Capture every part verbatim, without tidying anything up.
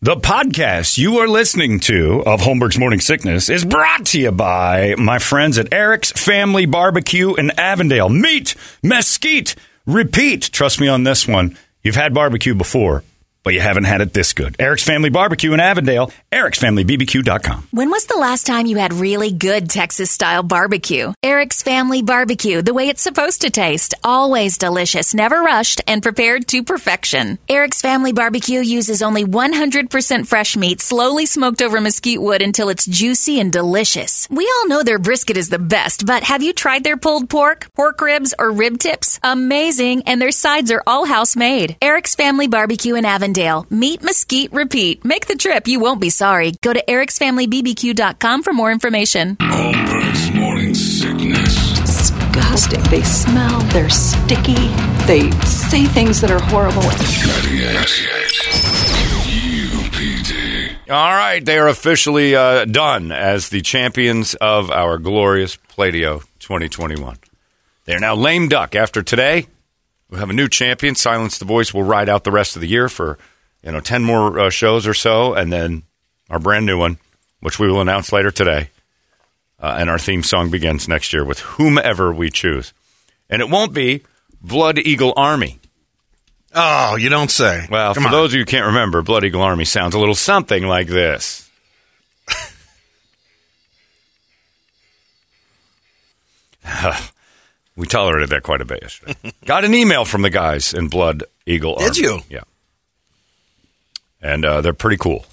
The podcast you are listening to of Holmberg's Morning Sickness is brought to you by my friends at Eric's Family Barbecue in Avondale. Meet, mesquite, repeat. Trust me on this one. You've had barbecue before, but you haven't had it this good. Eric's Family Barbecue in Avondale, erics family b b q dot com. When was the last time you had really good Texas-style barbecue? Eric's Family Barbecue, the way it's supposed to taste. Always delicious, never rushed, and prepared to perfection. Eric's Family Barbecue uses only one hundred percent fresh meat, slowly smoked over mesquite wood until it's juicy and delicious. We all know their brisket is the best, but have you tried their pulled pork, pork ribs, or rib tips? Amazing, and their sides are all house-made. Eric's Family Barbecue in Avondale. Meet, mesquite, repeat. Make the trip. You won't be sorry. Go to erics family b b q dot com for more information. Holmberg's Morning Sickness. Disgusting. They smell. They're sticky. They say things that are horrible. U P D. All right, they are officially uh, done as the champions of our glorious Play-Doh twenty twenty-one. They are now lame duck. After today, we'll have a new champion. Silence the Voice will ride out the rest of the year for, you know, ten more uh, shows or so, and then our brand new one, which we will announce later today. Uh, and our theme song begins next year with whomever we choose. And it won't be Blood Eagle Army. Oh, you don't say. Well, Come for on. those of you who can't remember, Blood Eagle Army sounds a little something like this. We tolerated that quite a bit yesterday. Got an email from the guys in Blood Eagle Army. Did you? Yeah. And uh, they're pretty cool.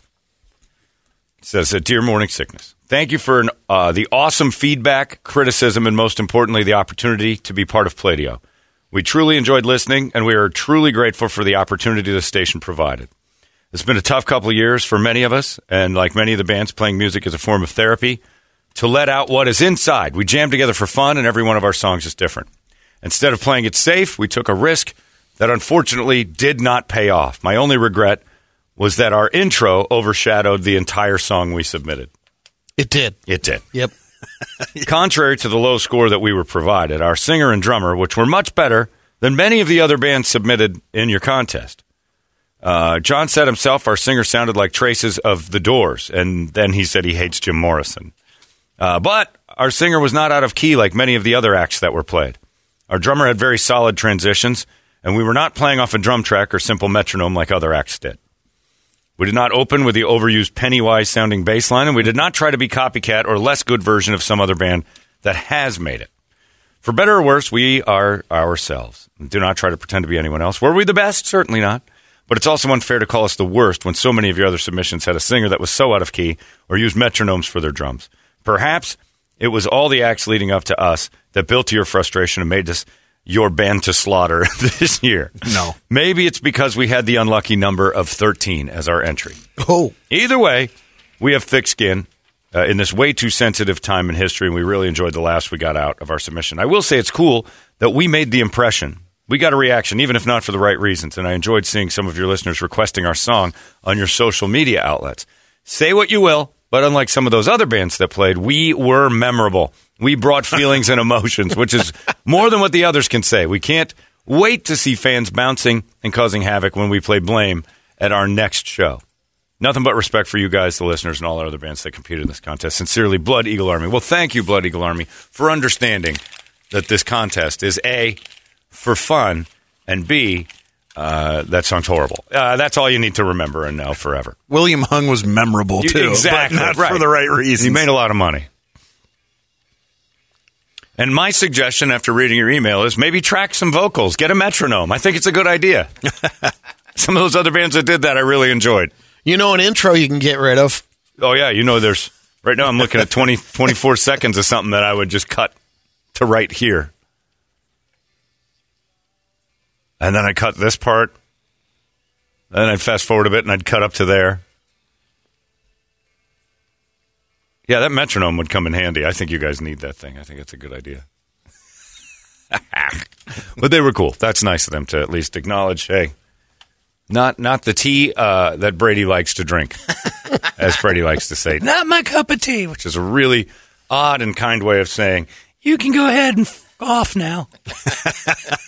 It says, Dear Morning Sickness, thank you for an, uh, the awesome feedback, criticism, and most importantly, the opportunity to be part of Play-Doh. We truly enjoyed listening, and we are truly grateful for the opportunity the station provided. It's been a tough couple of years for many of us, and like many of the bands, playing music is a form of therapy to let out what is inside. We jam together for fun, and every one of our songs is different. Instead of playing it safe, we took a risk that unfortunately did not pay off. My only regret was that our intro overshadowed the entire song we submitted. It did. It did. Yep. Contrary to the low score that we were provided, our singer and drummer, which were much better than many of the other bands submitted in your contest. Uh, John said himself our singer sounded like traces of The Doors, and then he said he hates Jim Morrison. Uh, but our singer was not out of key like many of the other acts that were played. Our drummer had very solid transitions, and we were not playing off a drum track or simple metronome like other acts did. We did not open with the overused Pennywise-sounding bass line, and we did not try to be copycat or less good version of some other band that has made it. For better or worse, we are ourselves. Do not try to pretend to be anyone else. Were we the best? Certainly not. But it's also unfair to call us the worst when so many of your other submissions had a singer that was so out of key or used metronomes for their drums. Perhaps it was all the acts leading up to us that built to your frustration and made us your band to slaughter this year. No. Maybe it's because we had the unlucky number of thirteen as our entry. Oh. Either way, we have thick skin uh, in this way too sensitive time in history, and we really enjoyed the laughs we got out of our submission. I will say it's cool that we made the impression. We got a reaction, even if not for the right reasons, and I enjoyed seeing some of your listeners requesting our song on your social media outlets. Say what you will, but unlike some of those other bands that played, we were memorable. We brought feelings and emotions, which is more than what the others can say. We can't wait to see fans bouncing and causing havoc when we play Blame at our next show. Nothing but respect for you guys, the listeners, and all our other bands that competed in this contest. Sincerely, Blood Eagle Army. Well, thank you, Blood Eagle Army, for understanding that this contest is A, for fun, and B, uh, that song's horrible. Uh, that's all you need to remember and know forever. William Hung was memorable, too. Exactly. But not right. for the right reasons. He made a lot of money. And my suggestion after reading your email is maybe track some vocals, get a metronome. I think it's a good idea. Some of those other bands that did that I really enjoyed. You know an intro you can get rid of. Oh, yeah. You know there's... Right now I'm looking at twenty, twenty-four seconds of something that I would just cut to right here. And then I cut this part. Then I'd fast forward a bit and I'd cut up to there. Yeah, that metronome would come in handy. I think you guys need that thing. I think it's a good idea. But they were cool. That's nice of them to at least acknowledge, hey, not not the tea uh, that Brady likes to drink, as Brady likes to say. Not my cup of tea, which is a really odd and kind way of saying, you can go ahead and f- off now.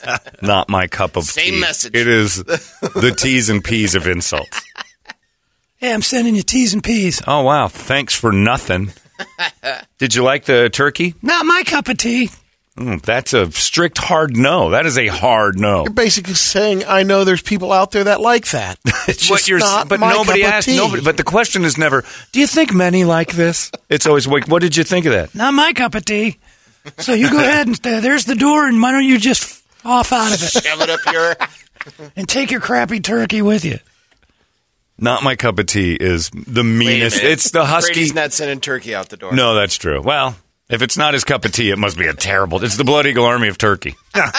Not my cup of Same tea. message. It is the T's and P's of insults. Hey, I'm sending you T's and P's. Oh, wow. Thanks for nothing. Did you like the turkey? Not my cup of tea. Mm, that's a strict hard no. That is a hard no. You're basically saying, I know there's people out there that like that. It's What just you're- not but my nobody cup of asked. tea. Nobody. But the question is never, do you think many like this? It's always, like, what did you think of that? Not my cup of tea. So you go ahead and uh, there's the door, and why don't you just f- off out of it Shove it up your... and take your crappy turkey with you? Not my cup of tea is the Wait a meanest. minute. It's the husky. Brady's not sending turkey out the door. No, that's true. Well, if it's not his cup of tea, it must be a terrible. It's the Blood Eagle Army of Turkey.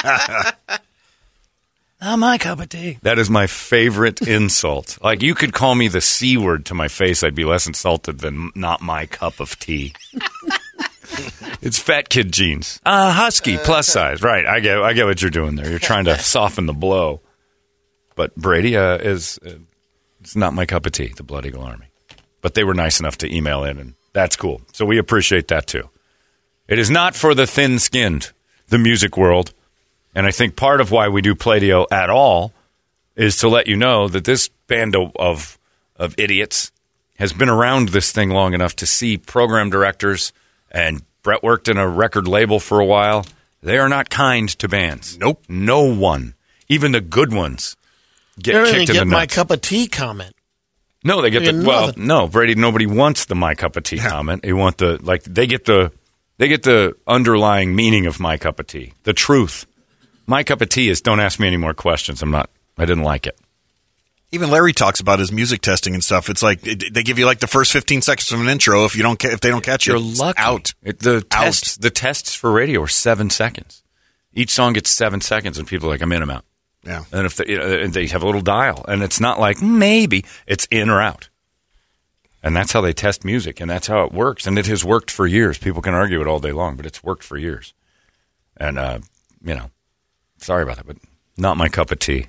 Not my cup of tea. That is my favorite insult. Like, you could call me the C word to my face. I'd be less insulted than not my cup of tea. It's fat kid jeans. Uh, husky, plus size. Right. I get I get what you're doing there. You're trying to soften the blow. But Brady uh, is uh, it's not my cup of tea, the Blood Eagle Army. But they were nice enough to email in, and that's cool. So we appreciate that, too. It is not for the thin-skinned, the music world. And I think part of why we do Play-Doh at all is to let you know that this band of, of of idiots has been around this thing long enough to see program directors, and Brett worked in a record label for a while. They are not kind to bands. Nope. No one. Even the good ones get You're kicked going in to the get my nuts. cup of tea comment. No, they get the They get well. nothing. No, Brady. Nobody wants the "my cup of tea" comment. They want the like. They get the they get the underlying meaning of "my cup of tea." The truth. My cup of tea is don't ask me any more questions. I'm not. I didn't like it. Even Larry talks about his music testing and stuff. It's like it, they give you like the first fifteen seconds of an intro. If you don't, ca- if they don't catch You're it, it's lucky. out. It, the Out. tests. The tests for radio are seven seconds. Each song gets seven seconds, and people are like, "I'm in, I'm out." Yeah. And if they, you know, they have a little dial, and it's not like maybe it's in or out. And that's how they test music, and that's how it works. And it has worked for years. People can argue it all day long, but it's worked for years. And, uh, you know, sorry about that, but not my cup of tea.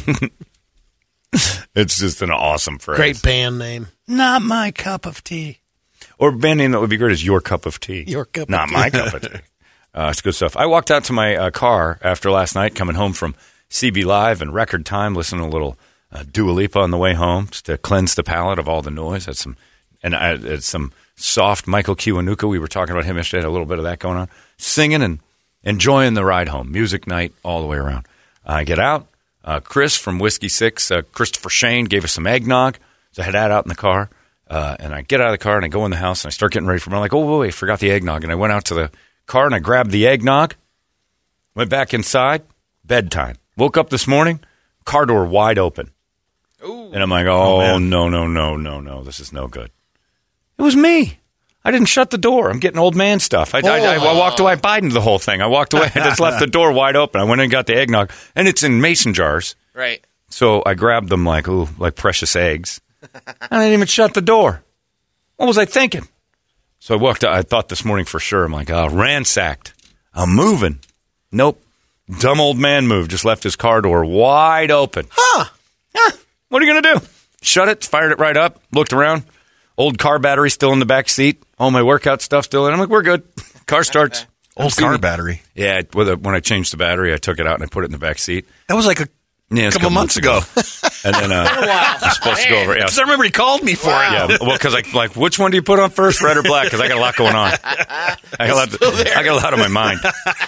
It's just an awesome phrase. Great band name. Not my cup of tea. Or a band name that would be great is Your Cup of Tea. Your Cup of Not Tea. my cup of tea. Uh, it's good stuff. I walked out to my uh, car after last night, coming home from C B Live and Record Time, listening to a little uh, Dua Lipa on the way home, just to cleanse the palate of all the noise. Had some, and I had some soft Michael Kiwanuka. We were talking about him yesterday. Had a little bit of that going on. Singing and enjoying the ride home. Music night all the way around. I get out. Uh, Chris from Whiskey Six, uh, Christopher Shane, gave us some eggnog. So I had that out in the car. Uh, and I get out of the car and I go in the house and I start getting ready for. I'm like, oh, wait, wait, forgot the eggnog. And I went out to the car and I grabbed the eggnog. Went back inside. Bedtime. Woke up this morning. Car door wide open. Ooh. And I'm like, oh, no, no, no, no, no. This is no good. It was me. I didn't shut the door. I'm getting old man stuff. I, I, I, I walked away. I Bidened the whole thing. I walked away. I just left the door wide open. I went in and got the eggnog. And it's in mason jars. Right. So I grabbed them like, ooh, like precious eggs. I didn't even shut the door. What was I thinking? So I walked out. I thought this morning for sure. I'm like, oh, ransacked. I'm moving. Nope. Dumb old man move. Just left his car door wide open. Huh. Huh. What are you going to do? Shut it, fired it right up, looked around. Old car battery still in the back seat. All my workout stuff still in. I'm like, we're good. Car starts. Old car battery. Yeah, with a- when I changed the battery, I took it out and I put it in the back seat. That was like a Yeah, it's a couple months ago. And then uh, I'm supposed to go over. Yeah, Because I remember he called me for yeah. it. Well, because I like, which one do you put on first, red or black? Because I got a lot going on. I got a lot. I got a lot on my mind.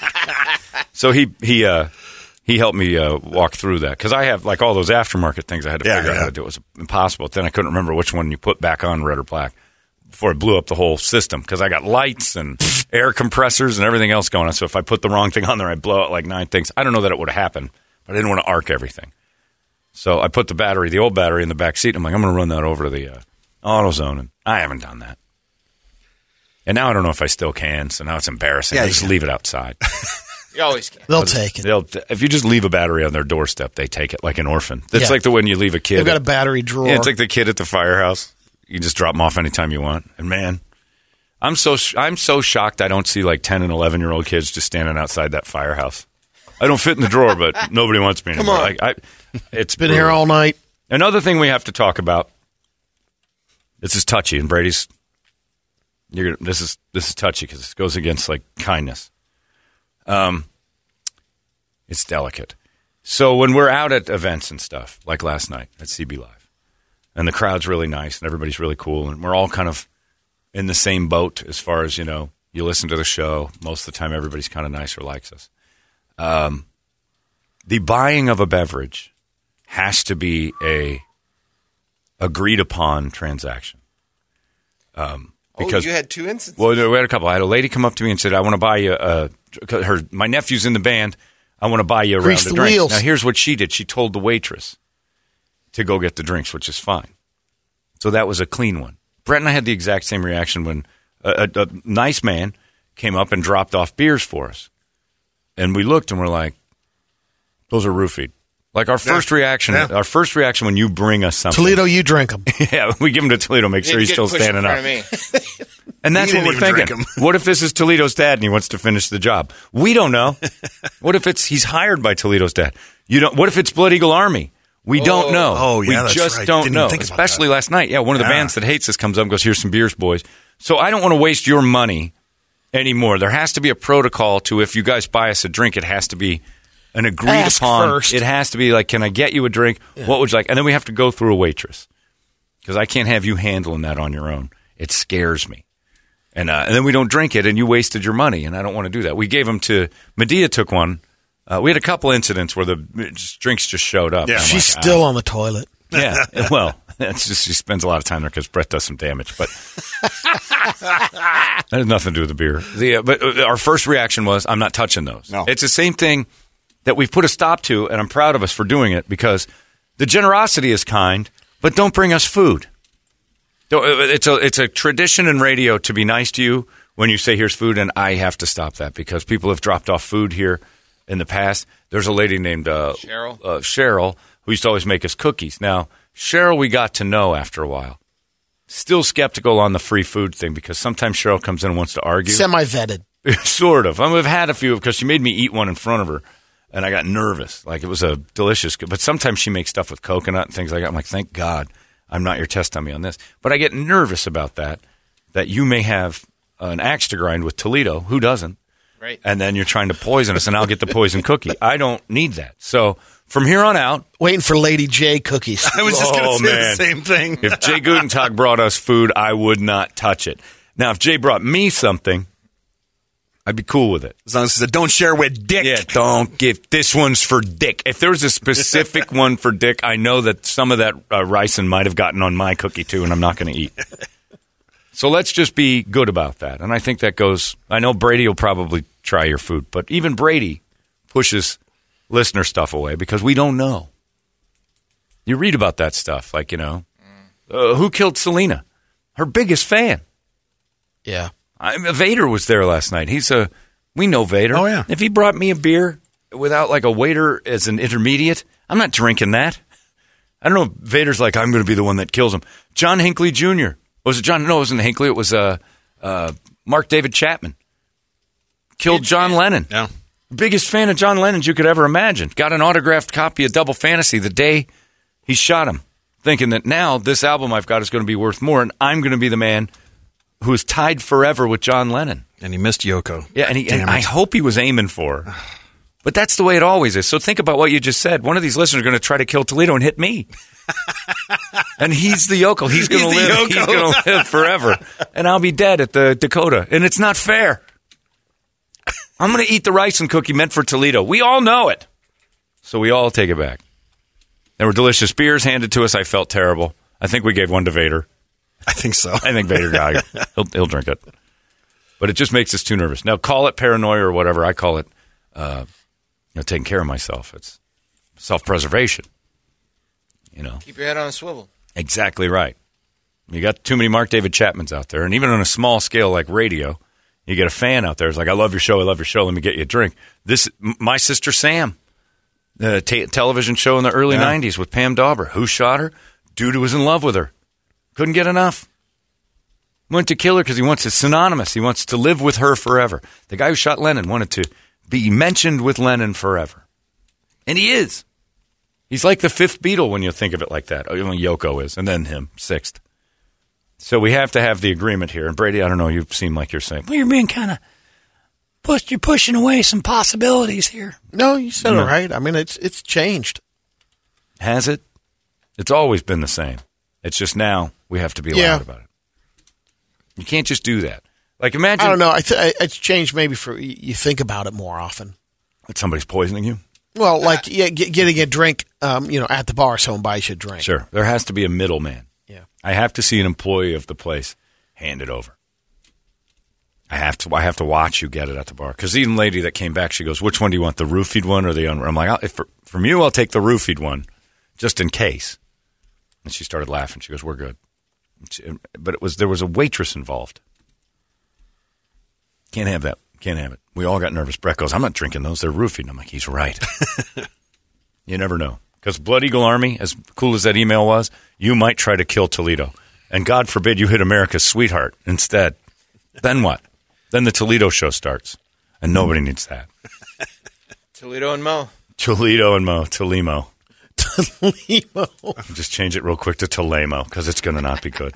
So he he uh, he helped me uh, walk through that because I have like all those aftermarket things. I had to Yeah, figure out yeah. how to do. It was impossible. Then I couldn't remember which one you put back on, red or black, before it blew up the whole system. Because I got lights and air compressors and everything else going on. So if I put the wrong thing on there, I'd blow out like nine things. I don't know that it would have happened, but I didn't want to arc everything. So I put the battery, the old battery, in the back seat. I'm like, I'm going to run that over to the uh, AutoZone, and I haven't done that. And now I don't know if I still can. So now it's embarrassing. Yeah, I you just can. leave it outside. You always can. They'll take it. They'll, if you just leave a battery on their doorstep, they take it like an orphan. It's Yeah. like the when you leave a kid. They've got a battery drawer. Yeah, it's like the kid at the firehouse. You just drop them off anytime you want. And man, I'm so sh- I'm so shocked I don't see like ten and eleven year old kids just standing outside that firehouse. I don't fit in the drawer, but nobody wants me anymore. on. Like, I, it's Been brutal. here all night. Another thing we have to talk about. This is touchy, and Brady's. You're gonna, this is this is touchy because this goes against like kindness. Um, it's delicate. So when we're out at events and stuff, like last night at C B Live, and the crowd's really nice, and everybody's really cool, and we're all kind of in the same boat as far as, you know, you listen to the show. Most of the time, everybody's kind of nice or likes us. Um, the buying of a beverage has to be a agreed upon transaction. Um, because oh, you had two instances? Well, we had a couple. I had a lady come up to me and said, I want to buy you a, her, my nephew's in the band. I want to buy you a Grease round of the drinks. wheels. Now, here's what she did. She told the waitress to go get the drinks, which is fine. So that was a clean one. Brett and I had the exact same reaction when a, a, a nice man came up and dropped off beers for us. And we looked and we're like, those are roofied. Like our first Yeah. reaction, Yeah. our first reaction when you bring us something. Toledo, you drink them. Yeah, we give him to Toledo, make sure You he's get still pushed in standing front up. of me. And that's He what we're didn't even thinking. drink 'em. What if this is Toledo's dad and he wants to finish the job? We don't know. What if it's he's hired by Toledo's dad? You don't. What if it's Blood Eagle Army? We don't know. Oh, yeah, we that's just right. don't Didn't know. even think about Especially that. last night. Yeah, one of the Yeah. bands that hates us comes up and goes, "Here's some beers, boys." So I don't want to waste your money anymore. There has to be a protocol to if you guys buy us a drink, it has to be an agreed Ask upon. first. It has to be like, can I get you a drink? What would you like? And then we have to go through a waitress because I can't have you handling that on your own. It scares me. And, uh, and then we don't drink it, and you wasted your money, and I don't want to do that. We gave them to Medea took one. Uh, we had a couple incidents where the just, drinks just showed up. Yeah. And I'm She's like, still on the toilet. ah. Yeah. Well, it's just she spends a lot of time there because Brett does some damage, but that has nothing to do with the beer. The, uh, but uh, our first reaction was, I'm not touching those. No. It's the same thing that we've put a stop to, and I'm proud of us for doing it because the generosity is kind, but don't bring us food. Don't- It's a it's a tradition in radio to be nice to you when you say here's food, and I have to stop that because people have dropped off food here in the past. There's a lady named uh, Cheryl? uh, Cheryl who used to always make us cookies. Now, Cheryl we got to know after a while. Still skeptical on the free food thing because sometimes Cheryl comes in and wants to argue. Semi-vetted. Sort of. I mean, we've had a few because she made me eat one in front of her, and I got nervous. Like it was a delicious. But sometimes she makes stuff with coconut and things like that. I'm like, thank God I'm not your test dummy on this. But I get nervous about that. That you may have an axe to grind with Toledo. Who doesn't? Right. And then you're trying to poison us, and I'll get the poison cookie. I don't need that. So from here on out, Waiting for Lady J cookies. I was just going Oh, to say man. the same thing. if Jay Gutentag brought us food, I would not touch it. Now, if Jay brought me something, I'd be cool with it. As long as it said, don't share with Dick. Yeah, don't give. This one's for Dick. If there's a specific one for Dick, I know that some of that uh, ricin might have gotten on my cookie too, and I'm not going to eat. So let's just be good about that. And I think that goes. I know Brady will probably try your food, but even Brady pushes listener stuff away because we don't know. You read about that stuff, like, you know, uh, who killed Selena? Her biggest fan. Yeah. I, Vader was there last night. He's a, we know Vader. Oh, yeah. If he brought me a beer without like a waiter as an intermediate, I'm not drinking that. I don't know. Vader's like, I'm going to be the one that kills him. John Hinckley Junior Was it John? No, it wasn't Hinckley. It was uh, uh, Mark David Chapman. Killed John Lennon. Yeah. Biggest fan of John Lennon's you could ever imagine. Got an autographed copy of Double Fantasy the day he shot him, thinking that now this album I've got is going to be worth more, and I'm going to be the man who is tied forever with John Lennon. And he missed Yoko. Yeah, and, he, Damn and it. I hope he was aiming for her. But that's the way it always is. So think about what you just said. One of these listeners are going to try to kill Toledo and hit me. And he's the yokel. He's going to He's the live. He's yokel. going to live forever. And I'll be dead at the Dakota. And it's not fair. I'm going to eat the rice and cookie meant for Toledo. We all know it. So we all take it back. There were delicious beers handed to us. I felt terrible. I think we gave one to Vader. I think so. I think Vader got it. He'll, he'll drink it. But it just makes us too nervous. Now, call it paranoia or whatever. I call it uh, you know, taking care of myself. It's self-preservation. You know, Keep your head on a swivel. exactly right. You got too many Mark David Chapmans out there. And even on a small scale like radio, you get a fan out there. It's like, I love your show. I love your show. Let me get you a drink. This, m- my sister Sam, the t- television show in the early Yeah. nineties with Pam Dauber. Who shot her? Dude who was in love with her. Couldn't get enough. Went to kill her because he wants it synonymous. He wants to live with her forever. The guy who shot Lennon wanted to be mentioned with Lennon forever. And he is. He's like the fifth Beatle when you think of it like that. Oh, Yoko is, and then him, sixth. So we have to have the agreement here. And Brady, I don't know, you seem like you're saying, Well, you're being kind of push. You're pushing away some possibilities here. No, you said No. it right. I mean, it's it's changed. has it? It's always been the same. It's just now we have to be Yeah. loud about it. You can't just do that. Like imagine I don't know. I th- it's changed maybe for you think about it more often. that somebody's poisoning you. Well, like yeah, get, getting a drink, um, you know, at the bar, someone buys you a drink. Sure, there has to be a middleman. Yeah. I have to see an employee of the place hand it over. I have to. I have to watch you get it at the bar. Because the lady that came back, she goes, "Which one do you want? The roofied one or the un-" I'm like, I'll, if for, from you, I'll take the roofied one, just in case. And she started laughing. She goes, "We're good." She, but it was there was a waitress involved. Can't have that. Can't have it. We all got nervous. Brett goes, "I'm not drinking those. They're roofied." I'm like, he's right. You never know. Because Blood Eagle Army, as cool as that email was, you might try to kill Toledo. And God forbid you hit America's sweetheart instead. Then what? Then the Toledo show starts. And nobody needs that. Toledo and Mo. Toledo and Mo. Tolemo. Tolemo. Just change it real quick to Tolemo because it's going to not be good.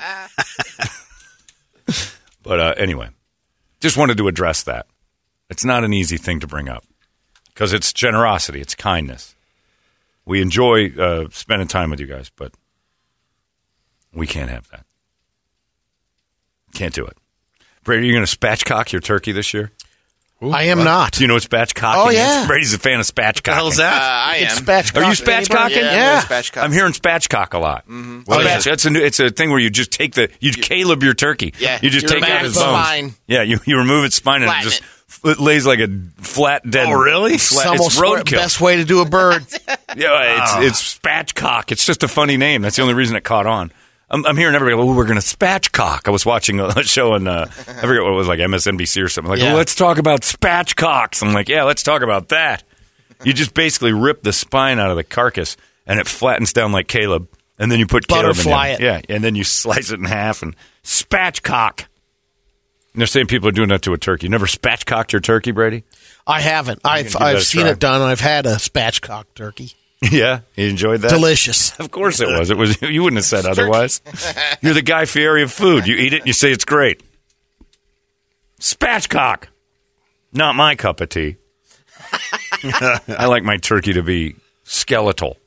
But uh, anyway, just wanted to address that. It's not an easy thing to bring up because it's generosity. It's kindness. We enjoy uh, spending time with you guys, but we can't have that. Can't do it. Brady, are you going to spatchcock your turkey this year? I am not. Do you know what spatchcocking Oh, yeah. is? Brady's a fan of spatchcocking. What the hell's Uh, that? I It's am. spatchcock. Are you spatchcocking? Yeah, Yeah. I'm spatchcock. I'm hearing spatchcock a lot. Mm-hmm. Well, Oh, spatch, yeah. that's a new, it's a thing where you just take the you Caleb your turkey. Yeah. you just You take out remove his its bones. spine. Yeah, you, you remove its spine and it Flatten just it lays like a flat dead. Oh, really? Flat, It's it's almost the roadkill. best way to do a bird. Yeah, it's it's spatchcock. It's just a funny name. That's the only reason it caught on. I'm, I'm hearing everybody go, "Oh, we're going to spatchcock." I was watching a show on, uh, I forget what it was, like M S N B C or something. Like, Yeah. "Oh, let's talk about spatchcocks." I'm like, yeah, let's talk about that. You just basically rip the spine out of the carcass, and it flattens down like Caleb, and then you put Caleb in Butterfly there. it. Yeah, and then you slice it in half and spatchcock. And they're saying people are doing that to a turkey. You never spatchcocked your turkey, Brady? I haven't. I've give that I've a seen try. it done. I've had a spatchcock turkey. Yeah, you enjoyed that? Delicious. Of course it was. It was. You wouldn't have said otherwise. You're the Guy Fieri of food. You eat it and you say it's great. Spatchcock. Not my cup of tea. I like my turkey to be skeletal.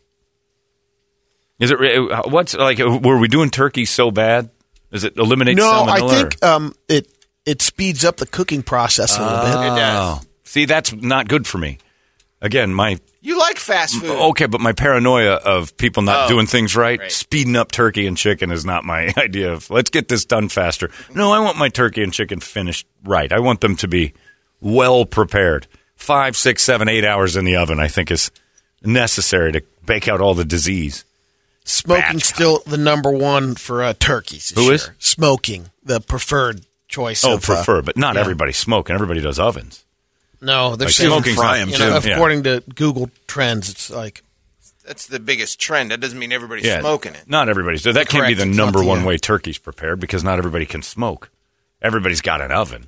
Is it? What's like? Were we doing turkey so bad? Does it eliminate No, salmonella? I think um, it it speeds up the cooking process a little bit. It does. Oh, see, that's not good for me. Again, my You like fast food. okay, but my paranoia of people not Oh, doing things right, right. speeding up turkey and chicken is not my idea of let's get this done faster. No, I want my turkey and chicken finished right. I want them to be well prepared. Five, six, seven, eight hours in the oven, I think, is necessary to bake out all the disease. Smoking's Spatchcock. still the number one for uh, turkeys. this Who year. is? Smoking, the preferred choice. Oh, of, uh, prefer, but not yeah. everybody's smoking. Everybody does ovens. No, they're Like still smoking's fry not- 'em, You know, Yeah. according to Google Trends, it's like That's the biggest trend. That doesn't mean everybody's Yeah, smoking it. Not everybody's. So that can't be Correct. the It's number not the, one uh, way turkey's prepared because not everybody can smoke. Everybody's got an oven.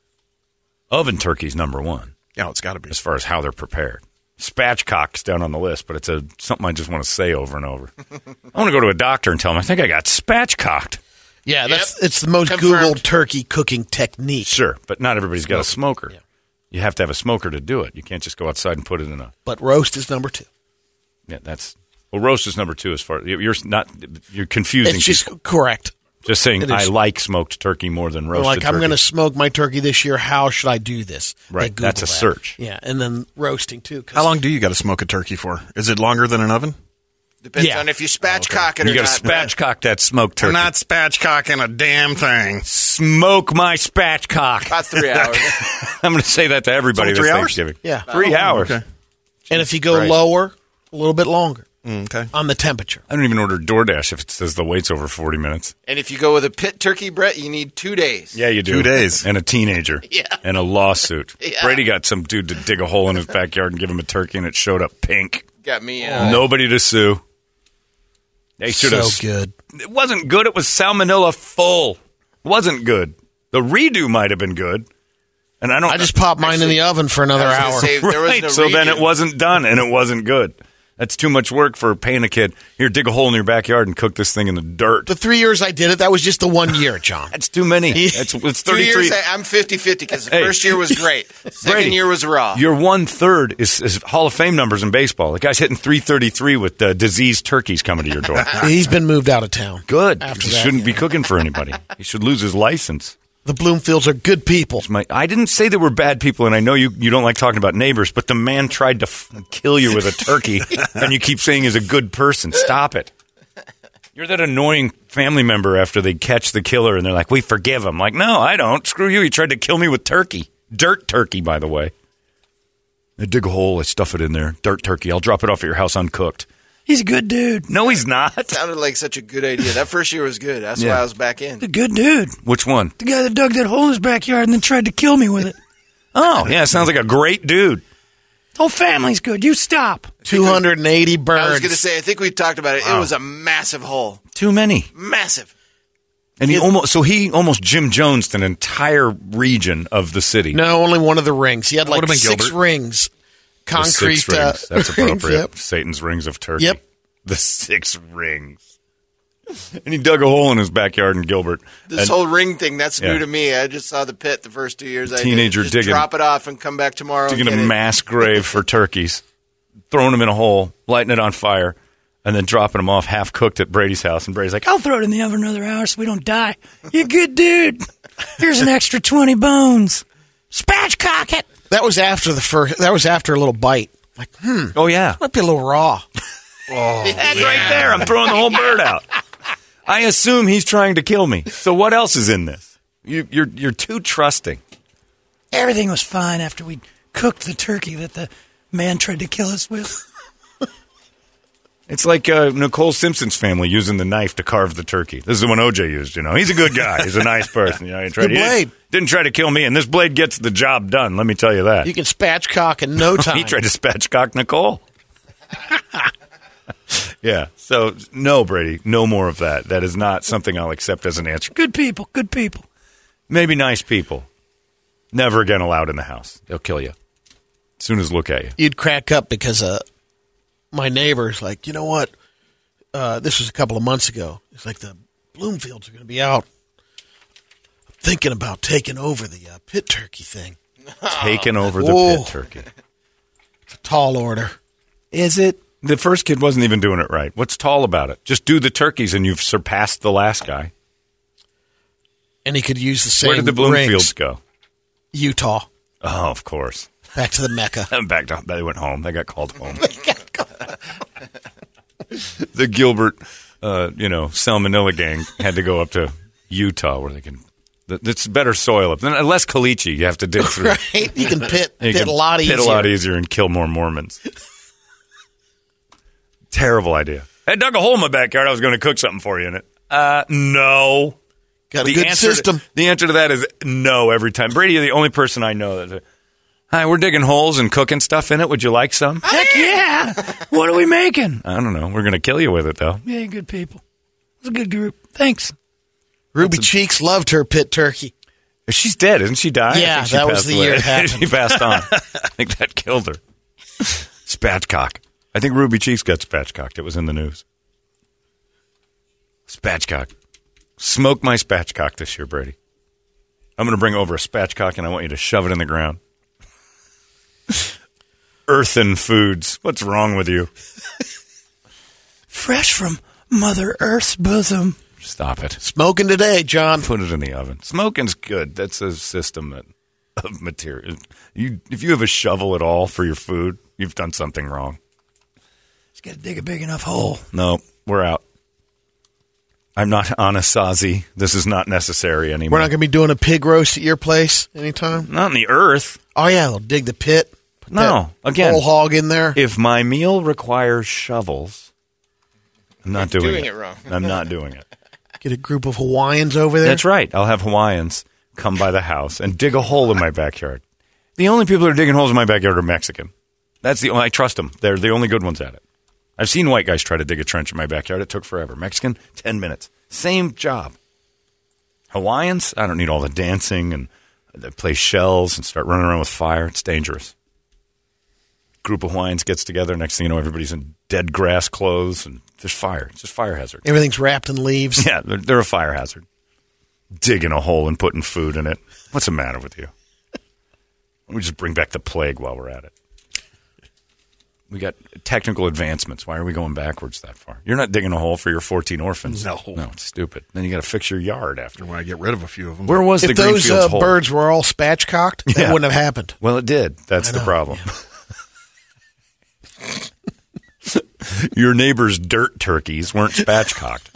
Oven turkey's number one Yeah, it's got to be. as far as how they're prepared. Spatchcock's down on the list, but it's a something I just want to say over and over. I want to go to a doctor and tell him I think I got spatchcocked. yeah, that's it's the most Confirmed. Googled turkey cooking technique. Sure, but not everybody's got a smoker. You have to have a smoker to do it. You can't just go outside and put it in a. But roast is number two. Yeah, that's well. Roast is number two as far. You're not. You're confusing. It's just people. correct. Just saying, it I is. like smoked turkey more than roasted. Like I'm turkey. going to smoke my turkey this year. How should I do this? Right, They that's a Google that. search. Yeah, and then roasting too. 'cause How long do you got to smoke a turkey for? Is it longer than an oven? Depends Yeah. on if you spatchcock it or You got to not. spatchcock that smoked turkey. I'm not spatchcocking a damn thing. Smoke my spatchcock. About three hours. I'm going to say that to everybody It's this only three hours? Thanksgiving. Yeah. Three hours. Okay. And if you go Right. lower, a little bit longer Mm, okay. on the temperature. I don't even order DoorDash if it says the wait's over forty minutes. And if you go with a pit turkey, Brett, you need two days. Yeah, you do. Two days. And a teenager. Yeah. And a lawsuit. Yeah. Brady got some dude to dig a hole in his backyard and give him a turkey, and it showed up pink. Got me. Uh, Nobody to sue. They should So have. good. It wasn't good. It was salmonella full. It wasn't good. The redo might have been good. And I don't. I just popped mine in the oven for another I was gonna hour. say, there was Right, no so then redo. it wasn't done, and it wasn't good. That's too much work for paying a kid. Here, dig a hole in your backyard and cook this thing in the dirt. The three years I did it, that was just the one year, John. That's too many. It's, it's Two thirty-three. years, I- I'm fifty-fifty because the Hey. first year was great. Second Brady, year was raw. Your one-third is, is Hall of Fame numbers in baseball. The guy's hitting three thirty-three with uh, diseased turkeys coming to your door. He's been moved out of town. Good. After He that, shouldn't yeah. be cooking for anybody. He should lose his license. The Bloomfields are good people. My, I didn't say they were bad people, and I know you, you don't like talking about neighbors, but the man tried to f- kill you with a turkey, and you keep saying he's a good person. Stop it. You're that annoying family member after they catch the killer, and they're like, we forgive him. Like, no, I don't. Screw you. He tried to kill me with turkey. Dirt turkey, by the way. I dig a hole. I stuff it in there. Dirt turkey. I'll drop it off at your house uncooked. He's a good dude. No, he's not. Sounded like such a good idea. That first year was good. That's Yeah. why I was back in. He's a good dude. Which one? The guy that dug that hole in his backyard and then tried to kill me with it. Oh, yeah, sounds like a great dude. The whole family's good. You stop. two hundred eighty birds. I was going to say, I think we talked about it. Wow. It was a massive hole. Too many. Massive. And he almost so he almost Jim Jonesed an entire region of the city. No, only one of the rings. He had like would've been six Gilbert. rings. The Concrete. six rings. uh, That's rings, appropriate. yep. Satan's rings of turkey. Yep. The six rings. And he dug a hole in his backyard in Gilbert. This And- whole ring thing, that's Yeah. new to me. I just saw the pit the first two years I Teenager did. Just digging- drop it off and come back tomorrow. digging and a get it. mass grave for turkeys, throwing them in a hole, lighting it on fire, and then dropping them off half cooked at Brady's house. And Brady's like, I'll throw it in the oven another hour so we don't die. You a good dude. Here's an extra twenty bones. Spatchcock it. That was after the first. That was after a little bite. Like, hmm, oh, yeah. might be a little raw. That's right there. I'm throwing the whole bird out. I assume he's trying to kill me. So what else is in this? You, you're you're too trusting. Everything was fine after we cooked the turkey that the man tried to kill us with. It's like uh, Nicole Simpson's family using the knife to carve the turkey. This is the one O J used. You know, he's a good guy. He's a nice person. You know, he tried Good to, blade. didn't try to kill me, and this blade gets the job done. Let me tell you that. You can spatchcock in no time. He tried to spatchcock Nicole. Yeah. So no, Brady, no more of that. That is not something I'll accept as an answer. Good people. Good people. Maybe nice people. Never again allowed in the house. They'll kill you. As soon as look at you. You'd crack up because uh, my neighbor's like, you know what? Uh, this was a couple of months ago. It's like the Bloomfields are going to be out. I'm thinking about taking over the uh, pit turkey thing. Taking over the Whoa. pit turkey. It's a tall order. Is it? The first kid wasn't even doing it right. What's tall about it? Just do the turkeys and you've surpassed the last guy. And he could use the same Where did the Bloomfields rings. go? Utah. Oh, of course. Back to the Mecca. Back to, they went home. They got called home. The Gilbert, uh, you know, salmonella gang had to go up to Utah where they can. It's better soil up. Less caliche you have to dig through. Right? You can pit, You pit can a lot easier. Pit a lot easier and kill more Mormons. Terrible idea. I dug a hole in my backyard. I was going to cook something for you in it. Uh, no. Got a The good answer system. To, the answer to that is no every time. Brady, you're the only person I know that. Hi, we're digging holes and cooking stuff in it. Would you like some? Heck yeah. What are we making? I don't know. We're going to kill you with it, though. Yeah, good people. It's a good group. Thanks. Ruby Cheeks loved her pit turkey. She's dead, isn't she? Died? I Yeah, think she that was passed the away. year it happened. She passed on. I think that killed her. Spatchcock. I think Ruby Cheeks got spatchcocked. It was in the news. Spatchcock. Smoke my spatchcock this year, Brady. I'm going to bring over a spatchcock, and I want you to shove it in the ground. Earthen foods. What's wrong with you? Fresh from Mother Earth's bosom. Stop it. Smoking today, John. Put it in the oven. Smoking's good. That's a system that, of material. You, if you have a shovel at all for your food, you've done something wrong. Just got to dig a big enough hole. No, we're out. I'm not Anasazi. This is not necessary anymore. We're not going to be doing a pig roast at your place anytime? Not in the earth. Oh, yeah, they'll dig the pit. Put No, that again. whole hog in there. If my meal requires shovels, I'm not doing, doing it. it wrong. I'm not doing it. Get a group of Hawaiians over there. That's right. I'll have Hawaiians come by the house and dig a hole in my backyard. The only people that are digging holes in my backyard are Mexican. That's the only, I trust them. They're the only good ones at it. I've seen white guys try to dig a trench in my backyard. It took forever. Mexican, ten minutes. Same job. Hawaiians, I don't need all the dancing and they play shells and start running around with fire. It's dangerous. group of Hawaiians gets together. Next thing you know, everybody's in dead grass clothes, and there's fire. It's just fire hazard. Everything's wrapped in leaves. Yeah, they're, they're a fire hazard. Digging a hole and putting food in it. What's the matter with you? We just bring back the plague while we're at it. We got technical advancements. Why are we going backwards that far? You're not digging a hole for your fourteen orphans. No. No, it's stupid. Then you got to fix your yard after. When I get rid of a few of them. Where was If the those Greenfields uh, hole? birds were all spatchcocked, that Yeah. wouldn't have happened. Well, it did. That's I the know, problem. Your neighbor's dirt turkeys weren't spatchcocked.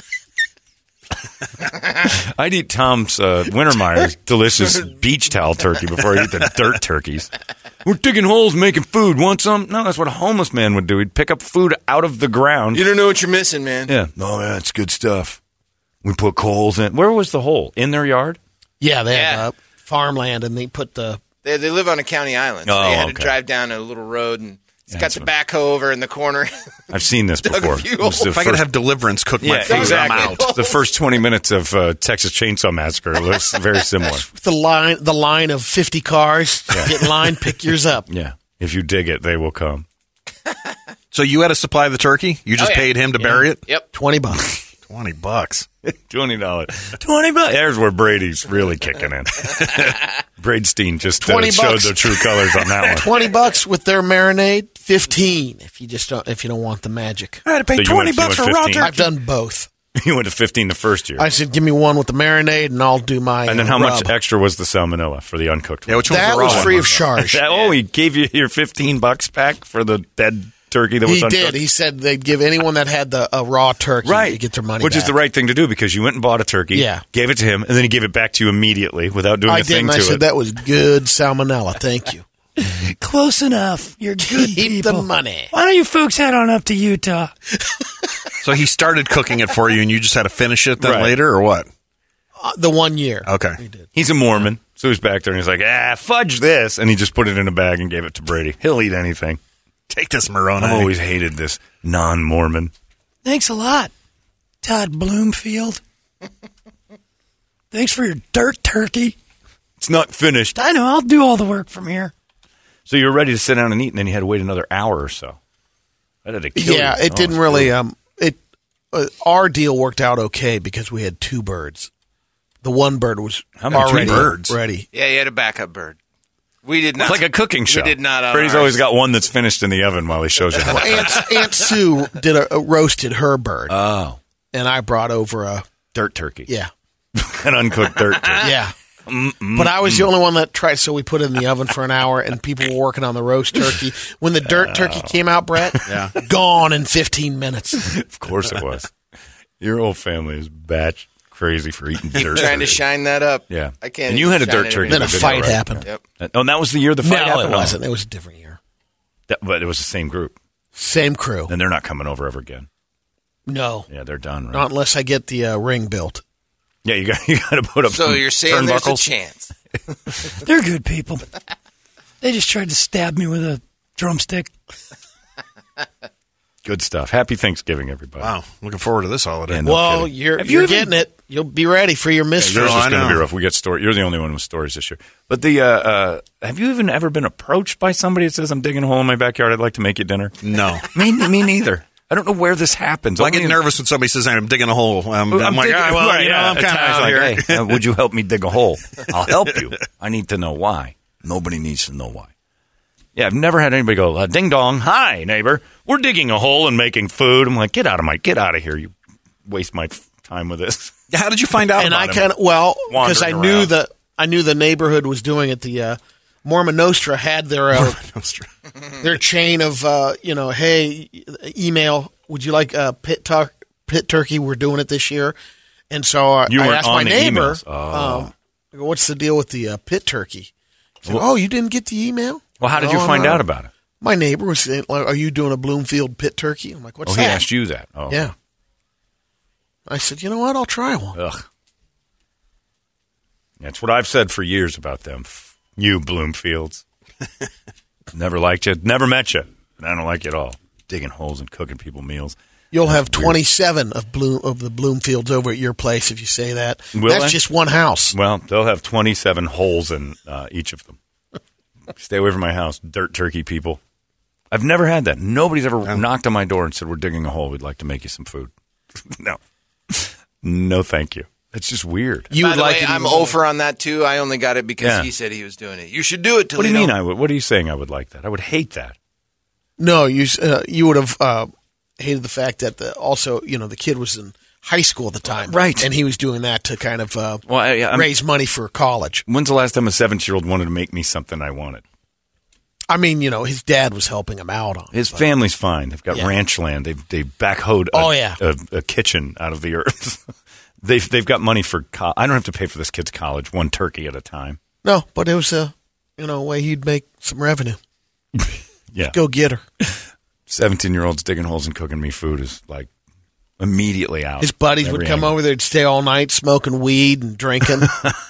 I'd eat Tom's uh, Wintermeyer's delicious beach towel turkey before I eat the dirt turkeys. We're digging holes, making food. Want some? No, that's what a homeless man would do. He'd pick up food out of the ground. You don't know what you're missing, man. Yeah. Oh, man, it's good stuff. We put coals in. Where was the hole? In their yard? Yeah, they had Yeah. uh, farmland, and they put the They, they live on a county island. So Oh, they had okay. to drive down a little road, and he's Yeah, got that's the what- backhoe over in the corner. I've seen this Dug a before. few It was the if I first- could have Deliverance cook my yeah, food, exactly. I'm out. The first twenty minutes of uh, Texas Chainsaw Massacre looks very similar. the line the line of fifty cars. Get in line, pick yours up. Yeah. If you dig it, they will come. So you had to supply the turkey? You just Oh, yeah. paid him to bury it? Yep. Twenty bucks. Twenty bucks. Twenty dollars. Twenty bucks. There's where Brady's really kicking in. Braidstein just uh, twenty showed bucks. the true colors on that one. Twenty bucks with their marinade. Fifteen if you just don't if you don't want the magic. I had to pay So you twenty went- you bucks for went raw fifteen? I've turkey. done both. You went to fifteen the first year. I said, give me one with the marinade, and I'll do my. And then uh, how much rub. extra was the salmonella for the uncooked Yeah, one? which one's That the raw was one? free of charge. That- oh, he gave you your fifteen bucks back for the dead turkey that was He uncooked? did. He said they'd give anyone that had the a raw turkey Right. to get their money Which back. is the right thing to do because you went and bought a turkey, Yeah. gave it to him, and then he gave it back to you immediately without doing I a did, thing and I to said it. that was good salmonella. Thank you. Close enough. You're good Keep the people. money. Why don't you folks head on up to Utah? So he started cooking it for you, and you just had to finish it then Right. later, or what? Uh, the one year. Okay. He's a Mormon, so he's back there and he's like, ah, fudge this. And he just put it in a bag and gave it to Brady. He'll eat anything. Take this Moroni. I've always hated this non-Mormon. Thanks a lot, Todd Bloomfield. Thanks for your dirt turkey. It's not finished. I know. I'll do all the work from here. So you were ready to sit down and eat, and then you had to wait another hour or so. That had to kill Yeah, you. it Oh, didn't it's really. brutal. Um, it uh, our deal worked out okay because we had two birds. The one bird was How many already birds? ready. Yeah, you had a backup bird. We did not. It's like a cooking show. We did not on Brady's ours. always got one that's finished in the oven while he shows you how to Aunt, Aunt Sue did a, a roasted her bird, Oh, and I brought over a dirt turkey. yeah, An uncooked dirt turkey. yeah. But I was the only one that tried, so we put it in the oven for an hour, and people were working on the roast turkey. When the dirt turkey came out, Brett, Yeah. gone in fifteen minutes. Of course it was. Your whole family is batch crazy for eating dirt trying to turkey. shine that up. Yeah. I can't. And you had a shine dirt it turkey. Then a in the fight video, right? happened. Yep. Oh, and that was the year the No, fight happened? it wasn't. It was a different year. That, but it was the same group. Same crew. And they're not coming over ever again. No, Yeah, they're done, right? not unless I get the uh, ring built. yeah, you got you got to put up So some you're saying there's a turnbuckles. chance? They're good people. They just tried to stab me with a drumstick. Good stuff. Happy Thanksgiving, everybody. Wow. Looking forward to this holiday. Yeah, no well, kidding. you're Have you you're even- getting it. You'll be ready for your Yours mystery. is Oh, I going to be know. rough. We get story. You're the only one with stories this year. But the uh, uh, have you even ever been approached by somebody that says, "I'm digging a hole in my backyard. I'd like to make you dinner"? No. me, me neither. I don't know where this happens. Well, I get Only in- nervous when somebody says I'm digging a hole. Um, I'm, I'm like, digging- ah, well, right, you know, yeah, I'm kind of Italian's out like, here. "Hey, uh, would you help me dig a hole? I'll help you. I need to know why. Nobody needs to know why. Yeah, I've never had anybody go, uh, ding dong, hi, neighbor. We're digging a hole and making food. I'm like, get out of my, get out of here. You waste my f- time with this. How did you find out and about I him? kind of well because I Wandering knew around. the I knew the neighborhood was doing it. The uh, Mormon Nostra had their uh, their chain of uh, you know, hey, email. Would you like uh, pit talk, pit turkey? We're doing it this year, and so uh, You I weren't asked on my the neighbor, emails. Oh. um, I go, what's the deal with the uh, pit turkey? He said, oh, you didn't get the email? Well, how did you No, find no. out about it? My neighbor was saying, like, are you doing a Bloomfield pit turkey? I'm like, what's Oh, that? he asked you that. Oh, Yeah. I said, you know what? I'll try one. Ugh. That's what I've said for years about them. F- You, Bloomfields. Never liked you. Never met you. And I don't like you at all. Digging holes and cooking people meals. You'll have twenty-seven of Bloom of the Bloomfields over at your place if you say that. Will That's I? just one house. Well, they'll have twenty-seven holes in uh, each of them. Stay away from my house, dirt turkey people. I've never had that. Nobody's ever no. knocked on my door and said, we're digging a hole. We'd like to make you some food. No. No, thank you. It's just weird. You By would the like way, I'm over on that, too. I only got it because yeah. he said he was doing it. You should do it, Toledo. What do you mean I would? What are you saying I would like that? I would hate that. No, you uh, you would have uh, hated the fact that the, also, you know, the kid was in high school at the time. Right. And he was doing that to kind of uh, well, I, yeah, raise money for college. When's the last time a seven-year-old wanted to make me something I wanted? I mean, you know, his dad was helping him out on it. His family's fine. They've got Yeah. ranch land. They've, they backhoed a, Oh, yeah. a, a kitchen out of the earth. they've, they've got money for co- – I don't have to pay for this kid's college, one turkey at a time. No, but it was a, you know, way he'd make some revenue. Yeah. Go get her. seventeen-year-olds digging holes and cooking me food is like immediately out. His buddies would Every come angle. over there and stay all night smoking weed and drinking.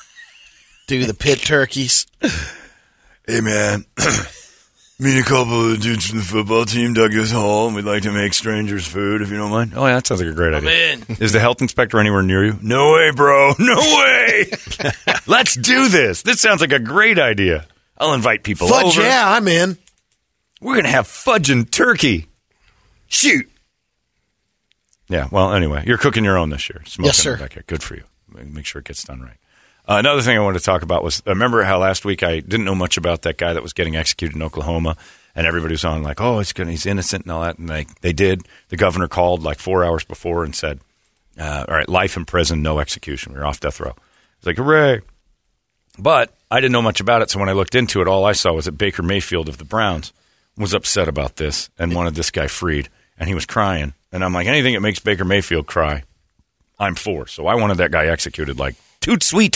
Do the pit turkeys. Hey, man. Me and a couple of the dudes from the football team dug this hole, and we'd like to make strangers food, if you don't mind. Oh, yeah, that sounds like a great idea. I'm in. Is the health inspector anywhere near you? No way, bro. No way. Let's do this. This sounds like a great idea. I'll invite people Fudge, over. yeah, I'm in. We're going to have fudge and turkey. Shoot. Yeah, well, anyway, you're cooking your own this year. Smoking Yes, sir. it back here. Good for you. Make sure it gets done right. Uh, another thing I wanted to talk about was, remember how last week I didn't know much about that guy that was getting executed in Oklahoma, and everybody was on like, oh, it's gonna, he's innocent and all that, and they, they did. The governor called like four hours before and said, uh, all right, life in prison, no execution. We're off death row. It's like, hooray. But I didn't know much about it, so when I looked into it, all I saw was that Baker Mayfield of the Browns was upset about this and wanted this guy freed, and he was crying. And I'm like, anything that makes Baker Mayfield cry, I'm for. So I wanted that guy executed like, toot sweet.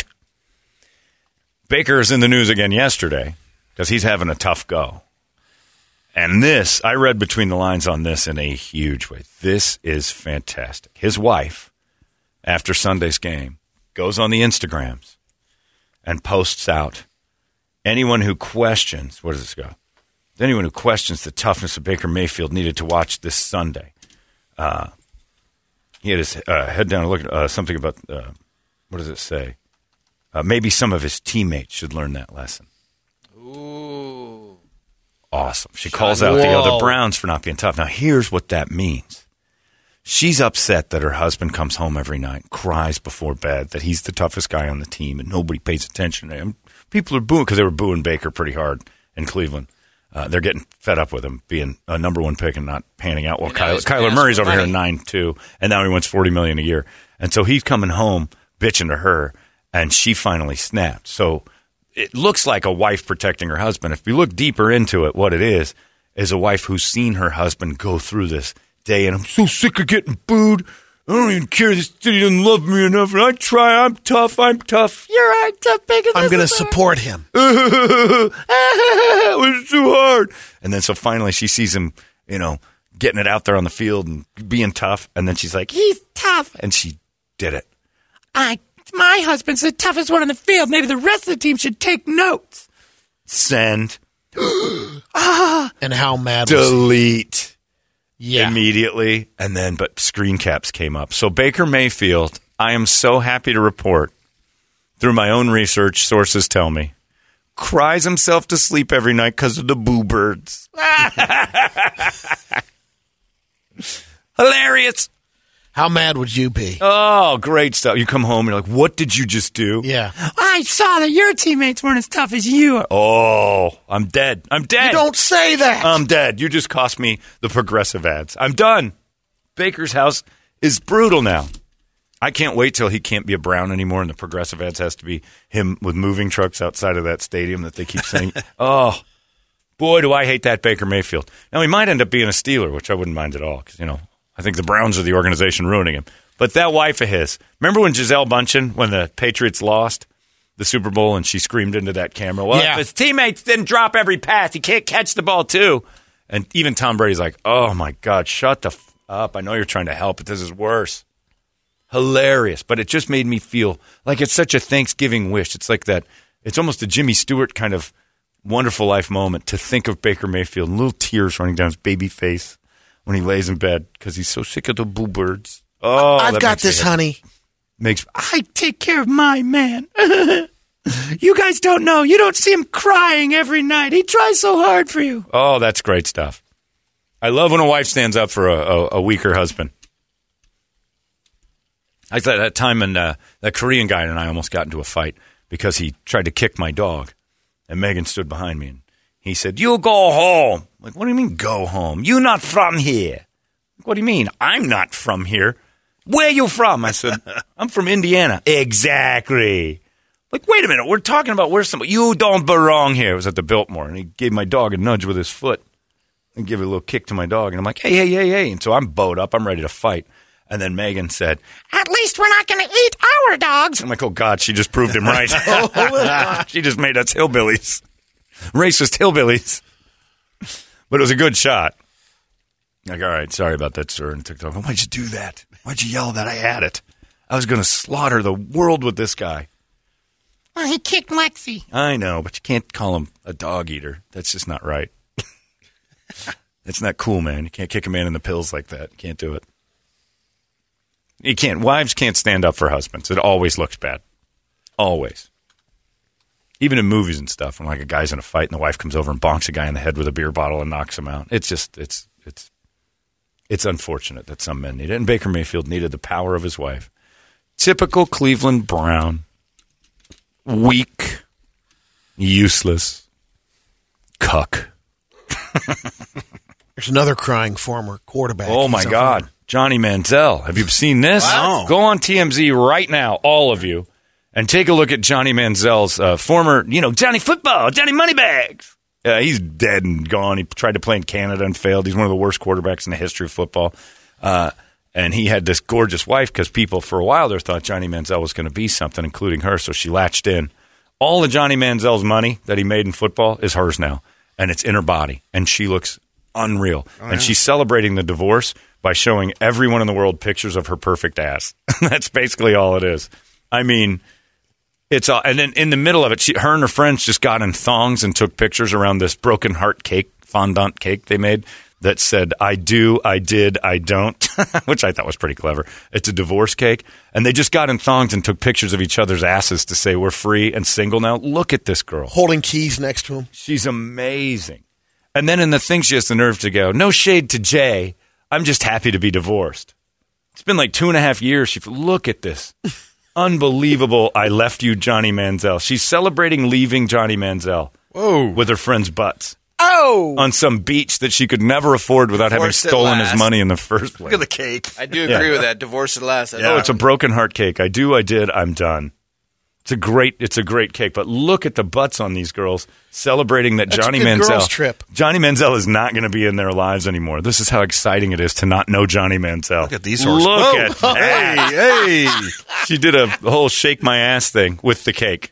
Baker is in the news again yesterday because he's having a tough go. And this, I read between the lines on this in a huge way. This is fantastic. His wife, after Sunday's game, goes on the Instagrams and posts out, anyone who questions, what does this go? Anyone who questions the toughness of Baker Mayfield needed to watch this Sunday. Uh, he had his uh, head down and looked at uh, something about, uh, what does it say? Uh, maybe some of his teammates should learn that lesson. Ooh. Awesome. She calls out Whoa. the other Browns for not being tough. Now, here's what that means. She's upset that her husband comes home every night, cries before bed, that he's the toughest guy on the team, and nobody pays attention to him. People are booing, because they were booing Baker pretty hard in Cleveland. Uh, they're getting fed up with him being a number one pick and not panning out. Well, And now Kyler, he's Kyler asking Murray's for over here money. in nine two, and now he wants forty million dollars a year. And so he's coming home bitching to her, and she finally snapped. So it looks like a wife protecting her husband. If you look deeper into it, what it is, is a wife who's seen her husband go through this day, and I'm so sick of getting booed. I don't even care. This city doesn't love me enough, and I try. I'm tough. I'm tough. You're right, tough, Baker. I'm going to support him. It was too hard. And then so finally she sees him, you know, getting it out there on the field and being tough. And then she's like, he's tough. And she did it. I, my husband's the toughest one in the field. Maybe the rest of the team should take notes. Send. And how mad was he? Delete. Yeah. Immediately. And then, but screen caps came up. So Baker Mayfield, I am so happy to report, through my own research, sources tell me, cries himself to sleep every night because of the boo birds. Hilarious. How mad would you be? Oh, great stuff. You come home, you're like, what did you just do? Yeah. I saw that your teammates weren't as tough as you are. Oh, I'm dead. I'm dead. You don't say that. I'm dead. You just cost me the Progressive ads. I'm done. Baker's house is brutal now. I can't wait till he can't be a Brown anymore and the Progressive ads has to be him with moving trucks outside of that stadium that they keep saying. Oh, boy, do I hate that Baker Mayfield. Now, he might end up being a Steeler, which I wouldn't mind at all because, you know, I think the Browns are the organization ruining him. But that wife of his, remember when Giselle Bundchen, when the Patriots lost the Super Bowl and she screamed into that camera, well, Yeah. if his teammates didn't drop every pass, he can't catch the ball too. And even Tom Brady's like, oh, my God, shut the f- up. I know you're trying to help, but this is worse. Hilarious. But it just made me feel like it's such a Thanksgiving wish. It's like that. It's almost a Jimmy Stewart kind of wonderful life moment to think of Baker Mayfield and little tears running down his baby face when he lays in bed because he's so sick of the boo birds. Oh, I've that got makes me this, happy. honey. Makes I take care of my man. You guys don't know. You don't see him crying every night. He tries so hard for you. oh, that's great stuff. I love when a wife stands up for a, a, a weaker husband. I thought that time and uh, that Korean guy and I almost got into a fight because he tried to kick my dog, and Megan stood behind me and he said, "You go home." I'm like, what do you mean go home? You not from here. What do you mean? I'm not from here. Where you from? I said, I'm from Indiana. Exactly. Like, wait a minute. We're talking about where's somebody. You don't belong here. It was at the Biltmore, and he gave my dog a nudge with his foot and gave a little kick to my dog. And I'm like, hey, hey, hey, hey. And so I'm bowed up. I'm ready to fight. And then Megan said, "At least we're not going to eat our dogs." I'm like, oh, God, she just proved him right. She just made us hillbillies. Racist hillbillies. But it was a good shot. Like, all right, sorry about that, sir. And TikTok, why'd you do that? Why'd you yell that? I had it. I was going to slaughter the world with this guy. Well, he kicked Lexi. I know, but you can't call him a dog eater. That's just not right. It's not cool, man. You can't kick a man in the pills like that. You can't do it. You can't. Wives can't stand up for husbands. It always looks bad. Always. Even in movies and stuff, when like a guy's in a fight and the wife comes over and bonks a guy in the head with a beer bottle and knocks him out. It's just, it's, it's, it's unfortunate that some men need it. And Baker Mayfield needed the power of his wife. Typical Cleveland Brown. Weak. Useless. Cuck. There's another crying former quarterback. Oh, my He's God. over- Johnny Manziel. Have you seen this? Wow. Go on T M Z right now, all of you, and take a look at Johnny Manziel's uh, former, you know, Johnny Football, Johnny Moneybags. Uh, he's dead and gone. He tried to play in Canada and failed. He's one of the worst quarterbacks in the history of football. Uh, and he had this gorgeous wife because people for a while there thought Johnny Manziel was going to be something, including her, so she latched in. All of Johnny Manziel's money that he made in football is hers now, and it's in her body, and she looks unreal. Oh, and yeah. She's celebrating the divorce by showing everyone in the world pictures of her perfect ass. That's basically all it is. I mean, it's all, and then in the middle of it, she, her and her friends just got in thongs and took pictures around this broken heart cake, fondant cake they made that said, "I do, I did, I don't," which I thought was pretty clever. It's a divorce cake. And they just got in thongs and took pictures of each other's asses to say, we're free and single now. Look at this girl. Holding keys next to him. She's amazing. And then in the thing, she has the nerve to go, "No shade to Jay. I'm just happy to be divorced." It's been like two and a half years. She, look at this. Unbelievable. I left you, Johnny Manziel. She's celebrating leaving Johnny Manziel. Whoa. With her friend's butts. Oh! On some beach that she could never afford without having Divorce at stolen last. his money in the first place. Look at the cake. I do agree Yeah. with that. Divorce at last. Oh, it's a broken heart cake. I do, I did, I'm done. It's a great, it's a great cake. But look at the butts on these girls celebrating that That's Johnny a good Manziel. girls' trip. Johnny Manziel is not going to be in their lives anymore. This is how exciting it is to not know Johnny Manziel. Look at these horses. Look Whoa. at that. Hey, hey. She did a whole shake my ass thing with the cake.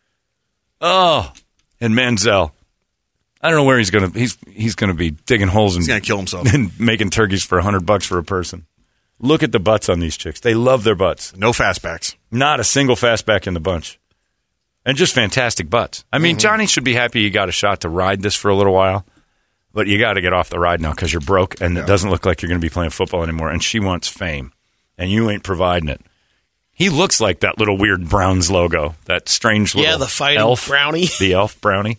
Oh, and Manziel. I don't know where he's going to. He's he's going to be digging holes and He's going to kill himself. and making turkeys for a hundred bucks for a person. Look at the butts on these chicks. They love their butts. No fastbacks. Not a single fastback in the bunch. And just fantastic butts. I mean, Mm-hmm. Johnny should be happy you got a shot to ride this for a little while. But you got to get off the ride now because you're broke and Yeah. it doesn't look like you're going to be playing football anymore. And she wants fame. And you ain't providing it. He looks like that little weird Browns logo. That strange little Yeah, the fighting elf brownie. The elf brownie.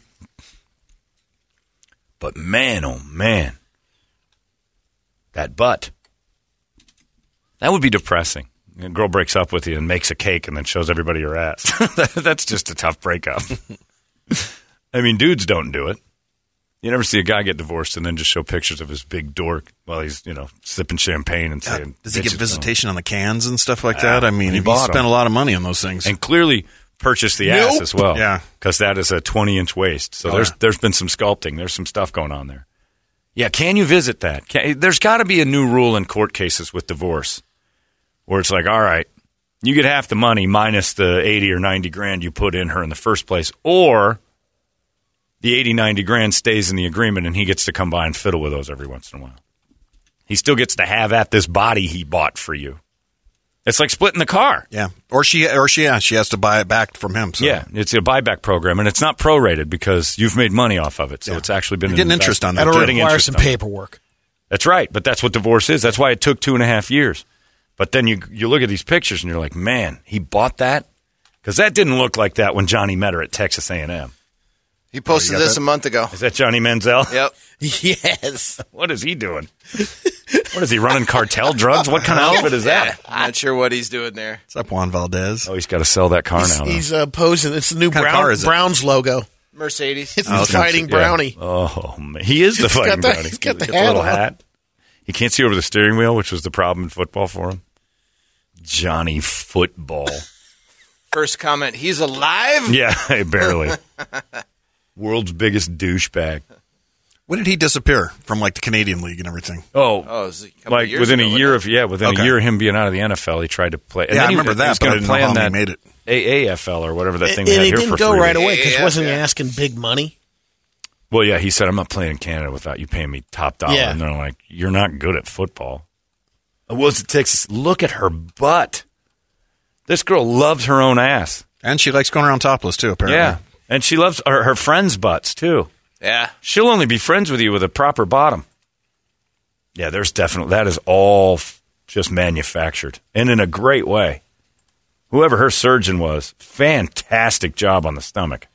But man, oh man. That butt. That would be depressing. A girl breaks up with you and makes a cake and then shows everybody her ass. That's just a tough breakup. I mean, dudes don't do it. You never see a guy get divorced and then just show pictures of his big dork while he's, you know, sipping champagne and Yeah. saying, Does he "Bitches get don't." visitation on the cans and stuff like Yeah. that? I mean, He he, bought spent them. a lot of money on those things. And clearly purchased the Nope. ass as well. Yeah. Because that is a twenty-inch waist. So Oh, there's yeah. there's been some sculpting. There's some stuff going on there. Yeah, can you visit that? Can, there's got to be a new rule in court cases with divorce where it's like, all right, you get half the money minus the eighty or ninety grand you put in her in the first place, or the eighty, ninety grand stays in the agreement and he gets to come by and fiddle with those every once in a while. He still gets to have at this body he bought for you. It's like splitting the car. Yeah, or she, or she, yeah, she has to buy it back from him. So. Yeah, it's a buyback program, and it's not prorated because you've made money off of it. So Yeah. it's actually been You're an getting interest on that. That'll Getting require interest some on it. paperwork. That's right, but that's what divorce is. That's why it took two and a half years. But then you you look at these pictures and you're like, man, he bought that? Because that didn't look like that when Johnny met her at Texas A and M. He posted Oh, you got this that? a month ago. Is that Johnny Manziel? Yep. Yes. What is he doing? What is he running cartel drugs? What kind of outfit is that? I'm not sure what he's doing there. What's up, Juan Valdez? Oh, he's got to sell that car He's, now. though. he's uh, posing. It's the new kind of Brown, car is it? Browns logo. Mercedes. It's Oh, the okay. fighting Yeah. brownie. Oh, man. He is the He's got fighting the- brownie. he's got the He's hat little on. hat. He can't see over the steering wheel, which was the problem in football for him. Johnny Football. First comment, he's alive? Yeah, barely. World's biggest douchebag. When did he disappear from like the Canadian League and everything? Oh, Oh, it was a couple like years within ago, a wasn't year it? of yeah, within Okay. a year of him being out of the N F L, he tried to play. And Yeah, then I he, remember he that, was but I going to didn't play know in how he that made it. A A F L or whatever that And, thing and we had he here didn't for go free. right away because Yeah, wasn't yeah. he asking big money? Well, yeah, he said, "I'm not playing in Canada without you paying me top dollar." Yeah. And they're like, "You're not good at football." It was at Texas. Look at her butt. This girl loves her own ass. And she likes going around topless too, apparently. Yeah, and she loves her, her friends' butts too. Yeah. She'll only be friends with you with a proper bottom. Yeah, there's definitely that is all f- just manufactured and in a great way. Whoever her surgeon was, fantastic job on the stomach.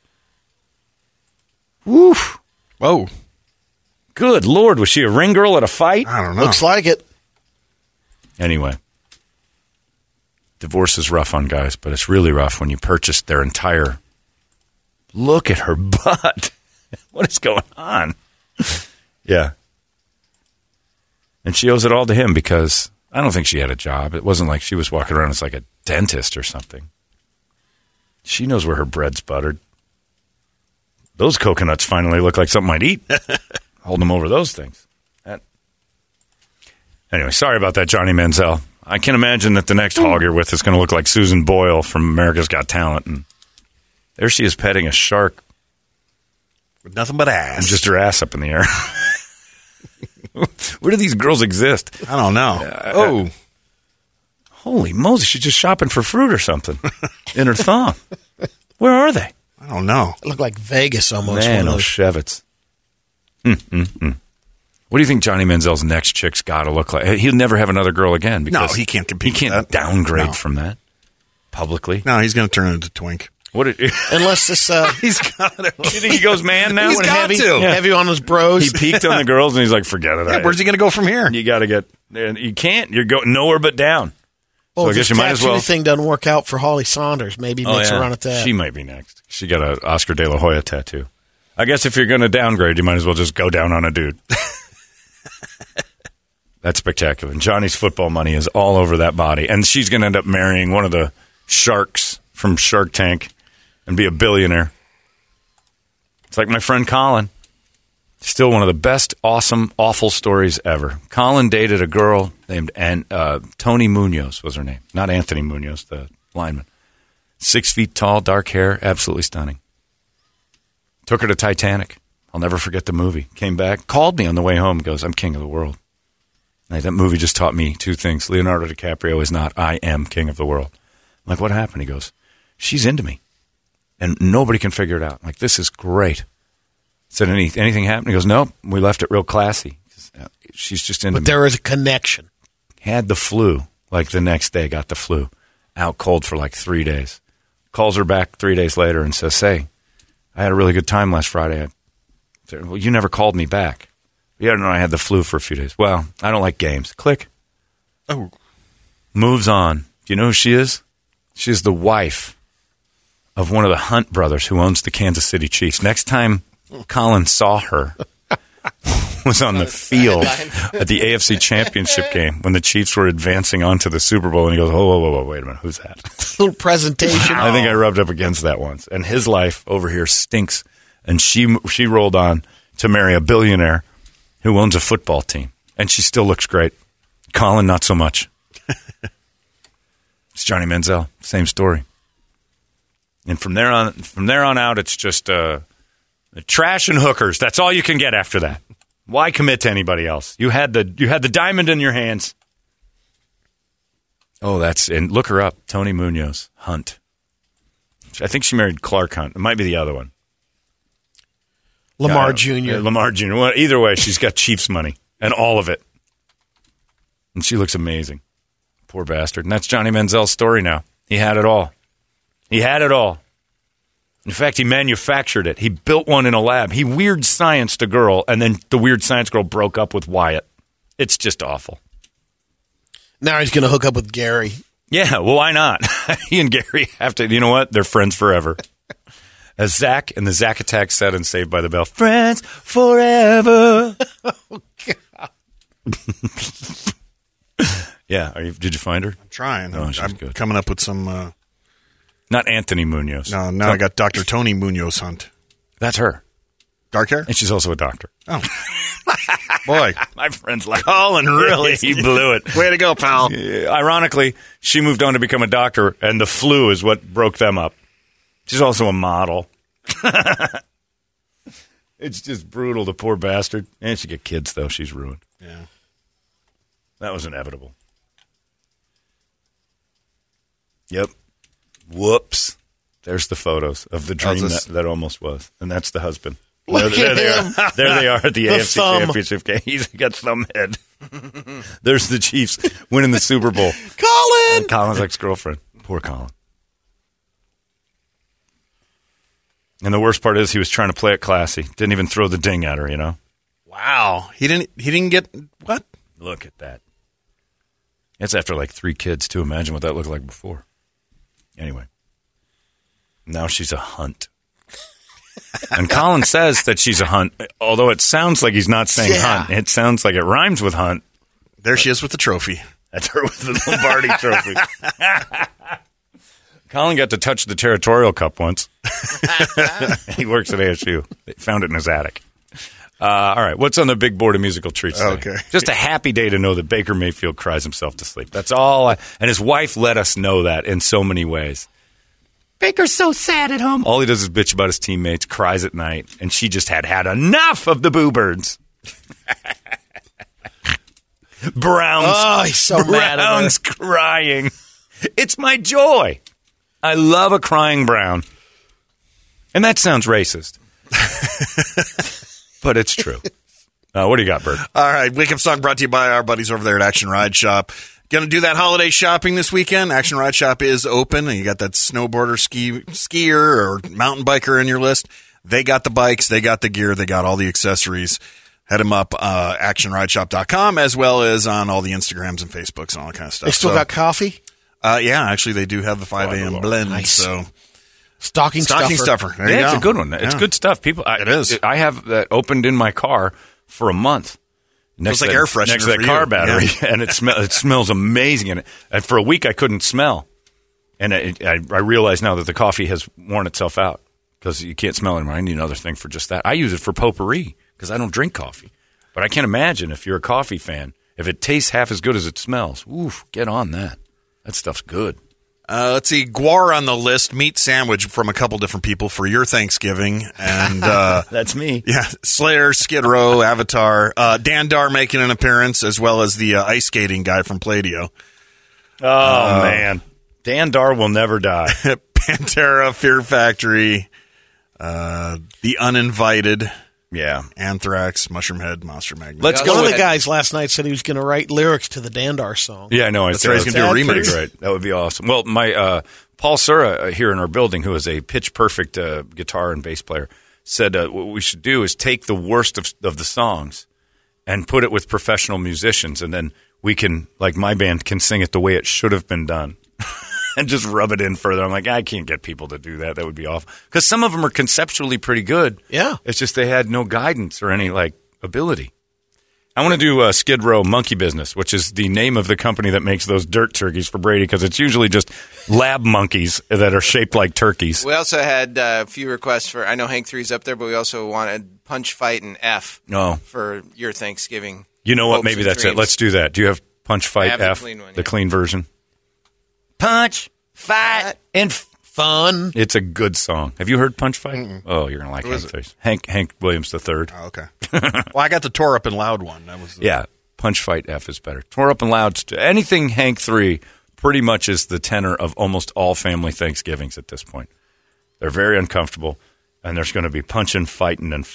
Woof. Whoa. Good Lord, was she a ring girl at a fight? I don't know. Looks like it. Anyway, divorce is rough on guys, but it's really rough when you purchase their entire. Look at her butt. What is going on? Yeah. And she owes it all to him because I don't think she had a job. It wasn't like she was walking around as like a dentist or something. She knows where her bread's buttered. Those coconuts finally look like something I'd eat. Hold them over those things. That. Anyway, sorry about that, Johnny Manziel. I can imagine that the next hog you're with is going to look like Susan Boyle from America's Got Talent. And there she is petting a shark With nothing but ass. and just her ass up in the air. Where do these girls exist? I don't know. oh. Holy Moses, she's just shopping for fruit or something in her thumb. Where are they? I don't know. It looked like Vegas almost. Man, one of oh, those. Shevitz. Mm, mm, mm. What do you think Johnny Manziel's next chick's got to look like? He'll never have another girl again. Because No, he can't compete He can't with that. downgrade No. from that publicly. No, he's going to turn into Twink. What? Did, Unless this uh, He's got to. you think he goes man now? He's went got heavy, to. heavy on his bros. He peaked on the girls and he's like, forget it. Yeah, I- where's he going to go from here? You got to get. You can't. You're going nowhere but down. well, so I if guess this you might as tattoo well. thing doesn't work out for Holly Saunders. Maybe he makes a run at that. She might be next. She got an Oscar De La Hoya tattoo. I guess if you're going to downgrade, you might as well just go down on a dude. That's spectacular. And Johnny's football money is all over that body. And she's going to end up marrying one of the sharks from Shark Tank and be a billionaire. It's like my friend Colin. Still one of the best, awesome, awful stories ever. Colin dated a girl named An- uh, Tony Munoz was her name. Not Anthony Munoz, the lineman. Six feet tall, dark hair, absolutely stunning. Took her to Titanic. I'll never forget the movie. Came back, called me on the way home, goes, I'm king of the world. Like, that movie just taught me two things. Leonardo DiCaprio is not, I am king of the world. I'm like, what happened? He goes, she's into me. And nobody can figure it out. I'm like, this is great. Said, Any, anything happened? He goes, nope, we left it real classy. She's just into but me. there is a connection. Had the flu, like the next day, got the flu. Out cold for like three days. Calls her back three days later and says, hey, I had a really good time last Friday. I said, well, you never called me back. Yeah, no, I had the flu for a few days. Well, I don't like games. Click. Oh. Moves on. Do you know who she is? She's the wife of one of the Hunt brothers who owns the Kansas City Chiefs. Next time Colin saw her was on the field at the A F C Championship game when the Chiefs were advancing onto the Super Bowl, and he goes, "Oh, whoa, whoa, whoa, wait a minute, who's that?" Little presentation. I think I rubbed up against that once. And his life over here stinks. And she she rolled on to marry a billionaire who owns a football team, and she still looks great. Colin, not so much. It's Johnny Manziel, same story. And from there on, from there on out, it's just uh, trash and hookers. That's all you can get after that. Why commit to anybody else? You had the you had the diamond in your hands. Oh, that's and look her up, Tony Munoz Hunt. I think she married Clark Hunt. It might be the other one, Lamar Yeah, Junior yeah, Lamar Junior Well, either way, she's got Chiefs money and all of it, and she looks amazing. Poor bastard. And that's Johnny Manziel's story now. He had it all. He had it all. In fact, he manufactured it. He built one in a lab. He weird scienced a girl, and then the weird science girl broke up with Wyatt. It's just awful. Now he's going to hook up with Gary. Yeah, well, why not? He and Gary have to, you know what? They're friends forever. As Zach and the Zach Attack said in Saved by the Bell, friends forever. Oh, God. Yeah, are you, did you find her? I'm trying. Oh, I'm, she's I'm good. coming up with some. Uh, Not Anthony Munoz. no, now I got Doctor Tony Munoz Hunt. That's her. Dark hair? And she's also a doctor. Oh. Boy. My friend's like, Colin, really? he blew it. Way to go, pal. Yeah, ironically, she moved on to become a doctor, and the flu is what broke them up. She's also a model. It's just brutal, the poor bastard. And she get kids, though. She's ruined. Yeah. That was inevitable. Yep. Whoops. There's the photos of the dream this- that, that almost was. And that's the husband. Look there, at there him. They are. There they are at the, The A F C thumb. Championship game. He's got thumb head. There's the Chiefs winning the Super Bowl. Colin! And Colin's ex-girlfriend. Poor Colin. And the worst part is he was trying to play it classy. Didn't even throw the ding at her, you know? Wow. He didn't He didn't get what? Look at that. It's after like three kids, too. Imagine what that looked like before. Anyway. Now she's a hunt. And Colin says that she's a hunt, although it sounds like he's not saying Yeah. hunt. It sounds like it rhymes with hunt. There she is with the trophy. That's her with the Lombardi trophy. Colin got to touch the Territorial Cup once. He works at A S U. They found it in his attic. Uh, all right, what's on the big board of musical treats today? Okay. Just a happy day to know that Baker Mayfield cries himself to sleep. That's all. I, and his wife let us know that in so many ways. Baker's so sad at home. All he does is bitch about his teammates, cries at night, and she just had had enough of the Boo Birds. Brown's, Oh, he's so mad at her. Brown's crying. It's my joy. I love a crying Brown. And that sounds racist. But it's true. Uh, what do you got, Bert? All right. Wake Up Song brought to you by our buddies over there at Action Ride Shop. Going to do that holiday shopping this weekend. Action Ride Shop is open, and you got that snowboarder, ski skier, or mountain biker in your list. They got the bikes, they got the gear, they got all the accessories. Head them up, uh, action ride shop dot com, as well as on all the Instagrams and Facebooks and all that kind of stuff. They still So, got coffee? uh, yeah, actually, they do have the five a.m. blend. Nice. So Stocking, stocking stuffer. stuffer. There you Yeah, it's go. a good one. It's Yeah. good stuff. People, I, It is. I have that opened in my car for a month. Next like to air that- freshener next to that for car you. battery, Yeah. and it, sm- it smells amazing. And, it, and for a week, I couldn't smell. And it, I, I realize now that the coffee has worn itself out because you can't smell it anymore. I need another thing for just that. I use it for potpourri because I don't drink coffee. But I can't imagine if you're a coffee fan, if it tastes half as good as it smells. Oof, get on that. That stuff's good. Uh, let's see, Guar on the list, meat sandwich from a couple different people for your Thanksgiving. And uh, That's me. yeah, Slayer, Skid Row, Avatar, uh, Dandar making an appearance, as well as the uh, ice skating guy from Play-Doh. Oh, man. Dan Dar will never die. Pantera, Fear Factory, uh, The Uninvited, Yeah. Anthrax, Mushroomhead, Monster Magnet. Let's Yeah, go One of with the guys last night said he was going to write lyrics to the Dandar song. Yeah, I know. I That's said right, he's gonna do a that's remix. pretty great. That would be awesome. Well, my uh, Paul Sura uh, here in our building, who is a pitch perfect uh, guitar and bass player, said uh, what we should do is take the worst of, of the songs and put it with professional musicians, and then we can, like my band, can sing it the way it should have been done. And just rub it in further. I'm like, I can't get people to do that. That would be awful. Because some of them are conceptually pretty good. Yeah. It's just they had no guidance or any, like, ability. I want to do uh, Skid Row Monkey Business, which is the name of the company that makes those dirt turkeys for Brady, because it's usually just lab monkeys that are shaped like turkeys. We also had uh, a few requests for, I know Hank three's up there, but we also wanted Punch, Fight, and F Oh. for your Thanksgiving. You know what? hopes Maybe and that's it. dreams. Let's do that. Do you have Punch, Fight, have the F? clean one, The yeah. clean version? Punch, Fight, and F- Fun. It's a good song. Have you heard Punch Fight? Oh, you're going to like Who is Hank Face. Hank, Hank Williams the third. Oh, okay. Well, I got the Tore Up and Loud one. That was the, Yeah, Punch Fight F is better. Tore Up and Loud. Anything Hank three pretty much is the tenor of almost all family Thanksgivings at this point. They're very uncomfortable, and there's going to be punching, fighting, and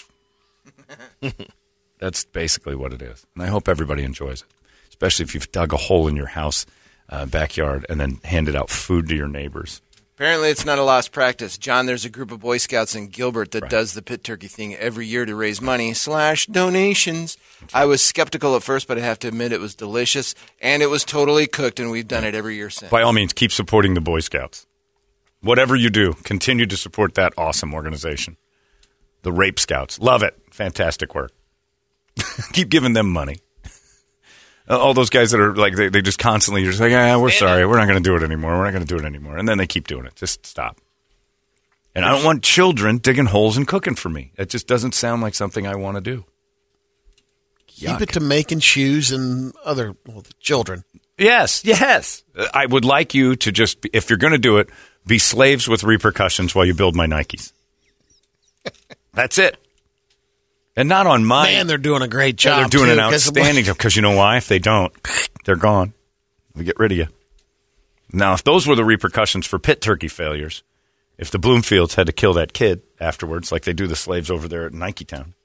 f- that's basically what it is. And I hope everybody enjoys it, especially if you've dug a hole in your house uh, backyard and then handed out food to your neighbors. Apparently, it's not a lost practice. John, there's a group of Boy Scouts in Gilbert that Right. does the pit turkey thing every year to raise money slash donations. I was skeptical at first, but I have to admit it was delicious, and it was totally cooked, and we've done it every year since. By all means, keep supporting the Boy Scouts. Whatever you do, continue to support that awesome organization. The Rape Scouts. Love it. Fantastic work. Keep giving them money. Uh, All those guys that are like, they, they just constantly, you're just like, ah, we're sorry. We're not going to do it anymore. We're not going to do it anymore. And then they keep doing it. Just stop. And I don't want children digging holes and cooking for me. It just doesn't sound like something I want to do. Keep Yuck. it to making shoes and other well, the children. Yes, yes. Uh, I would like you to just, be, if you're going to do it, be slaves with repercussions while you build my Nikes. That's it. And not on my... Man, they're doing a great Yeah, job. they're doing too, an 'cause- outstanding job. Because you know why? If they don't, they're gone. We get rid of you. Now, if those were the repercussions for pit turkey failures, if the Bloomfields had to kill that kid afterwards, like they do the slaves over there at Nike Town.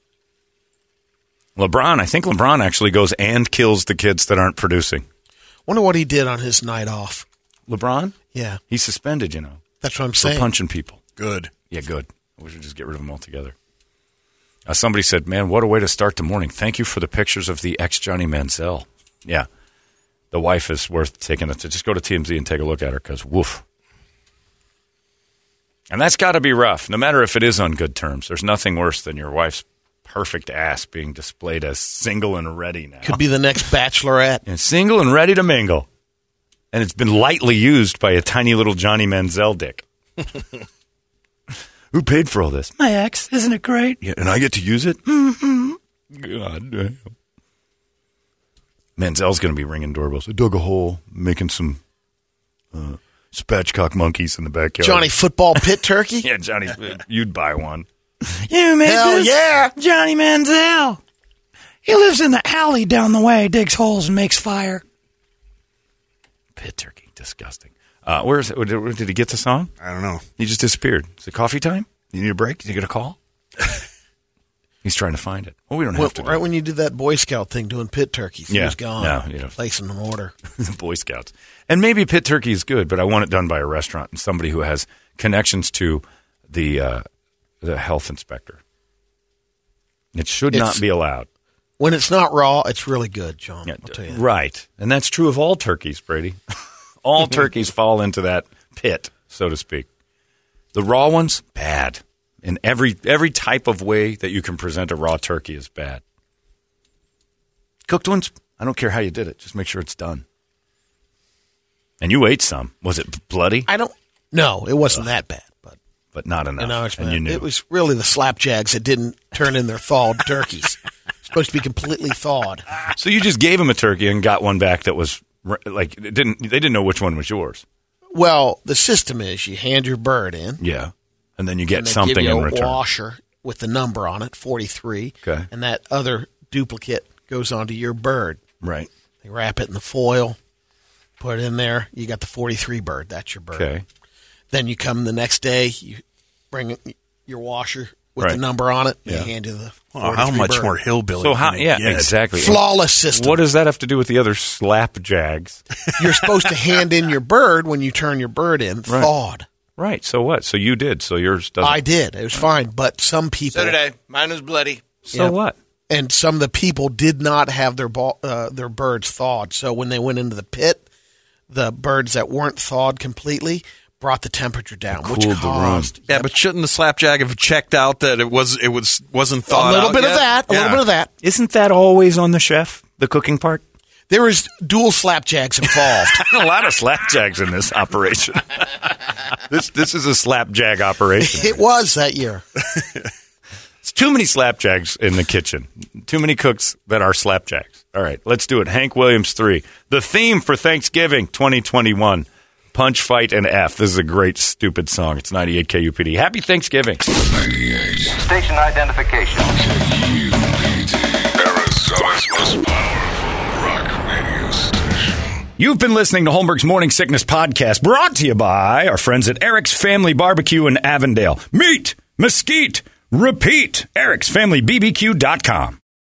LeBron, I think LeBron actually goes and kills the kids that aren't producing. Wonder what he did on his night off. LeBron? Yeah, He's suspended, you know, that's what I'm for saying. punching people. Good. Yeah, good. We should just get rid of them altogether. Uh, somebody said, man, what a way to start the morning. Thank you for the pictures of the ex-Johnny Manziel. Yeah. The wife is worth taking it to. Just go to T M Z and take a look at her because, woof. And that's got to be rough, no matter if it is on good terms. There's nothing worse than your wife's perfect ass being displayed as single and ready now. Could be the next Bachelorette. And single and ready to mingle. And it's been lightly used by a tiny little Johnny Manziel dick. Who paid for all this? My ex, isn't it great? Yeah, and I get to use it? Mm-hmm. God damn. Manziel's going to be ringing doorbells. I dug a hole, making some uh, spatchcock monkeys in the backyard. Johnny Football Pit Turkey. Yeah, Johnny, you'd buy one. You made Hell this? yeah. Johnny Manziel. He lives in the alley down the way, digs holes and makes fire. Pit turkey, disgusting. Uh, where is it? Did, did he get the song? I don't know. He just disappeared. Is it coffee time? You need a break? Did you get a call? He's trying to find it. Well, we don't have Well, to. right when you did that Boy Scout thing doing pit turkeys, he Yeah. was gone. No, you know. Placing an order. The Boy Scouts. And maybe pit turkey is good, but I want it done by a restaurant and somebody who has connections to the uh, the health inspector. It should It's- not be allowed. When it's not raw, it's really good, John. Yeah, I'll tell you that. right. And that's true of all turkeys, Brady. All turkeys fall into that pit, so to speak. The raw ones, bad. In every every type of way that you can present a raw turkey is bad. Cooked ones, I don't care how you did it. Just make sure it's done. And you ate some. Was it bloody? I don't. No, it wasn't that bad, but But not enough. you know, it's and bad. you knew. It was really the slapjags that didn't turn in their thawed turkeys. It's supposed to be completely thawed. So you just gave them a turkey and got one back that was r- like it didn't. They didn't know which one was yours. Well, the system is you hand your bird in, Yeah, and then you get and they something give you in a return. washer with the number on it, forty-three. Okay. And that other duplicate goes onto your bird. Right. They wrap it in the foil, put it in there. You got the forty-three bird. That's your bird. Okay. Then you come the next day, you bring your washer with the Right. number on it. Yeah. You hand you the Oh, how forty-three much bird. more hillbilly? So how? can you Yeah, get? exactly. Flawless system. What does that have to do with the other slapjags? You're supposed to hand in your bird when you turn your bird in, Right. thawed. Right. So what? So you did. So yours doesn't. I did. It was fine. But some people, So did I. Mine was bloody. So Yeah. what? and some of the people did not have their ball, uh, their birds thawed. So when they went into the pit, the birds that weren't thawed completely brought the temperature down, which cooled the room. caused Yeah, but shouldn't the slapjack have checked out that it was it was wasn't thawed a little out bit of yet? that. A Yeah. little bit of that. Isn't that always on the chef? The cooking part. There was dual slapjacks involved. A lot of slapjags in this operation. this this is a slapjag operation. It was that year. It's too many slapjags in the kitchen. Too many cooks that are slapjags. All right, let's do it. Hank Williams three. The theme for Thanksgiving twenty twenty-one. Punch, Fight, and F. This is a great, stupid song. It's ninety-eight K U P D. Happy Thanksgiving. ninety-eight Station identification. K U P D. Arizona's most powerful rock radio station. You've been listening to Holmberg's Morning Sickness Podcast, brought to you by our friends at Eric's Family Barbecue in Avondale. Meet, mesquite, repeat. Eric's Family B B Q dot com.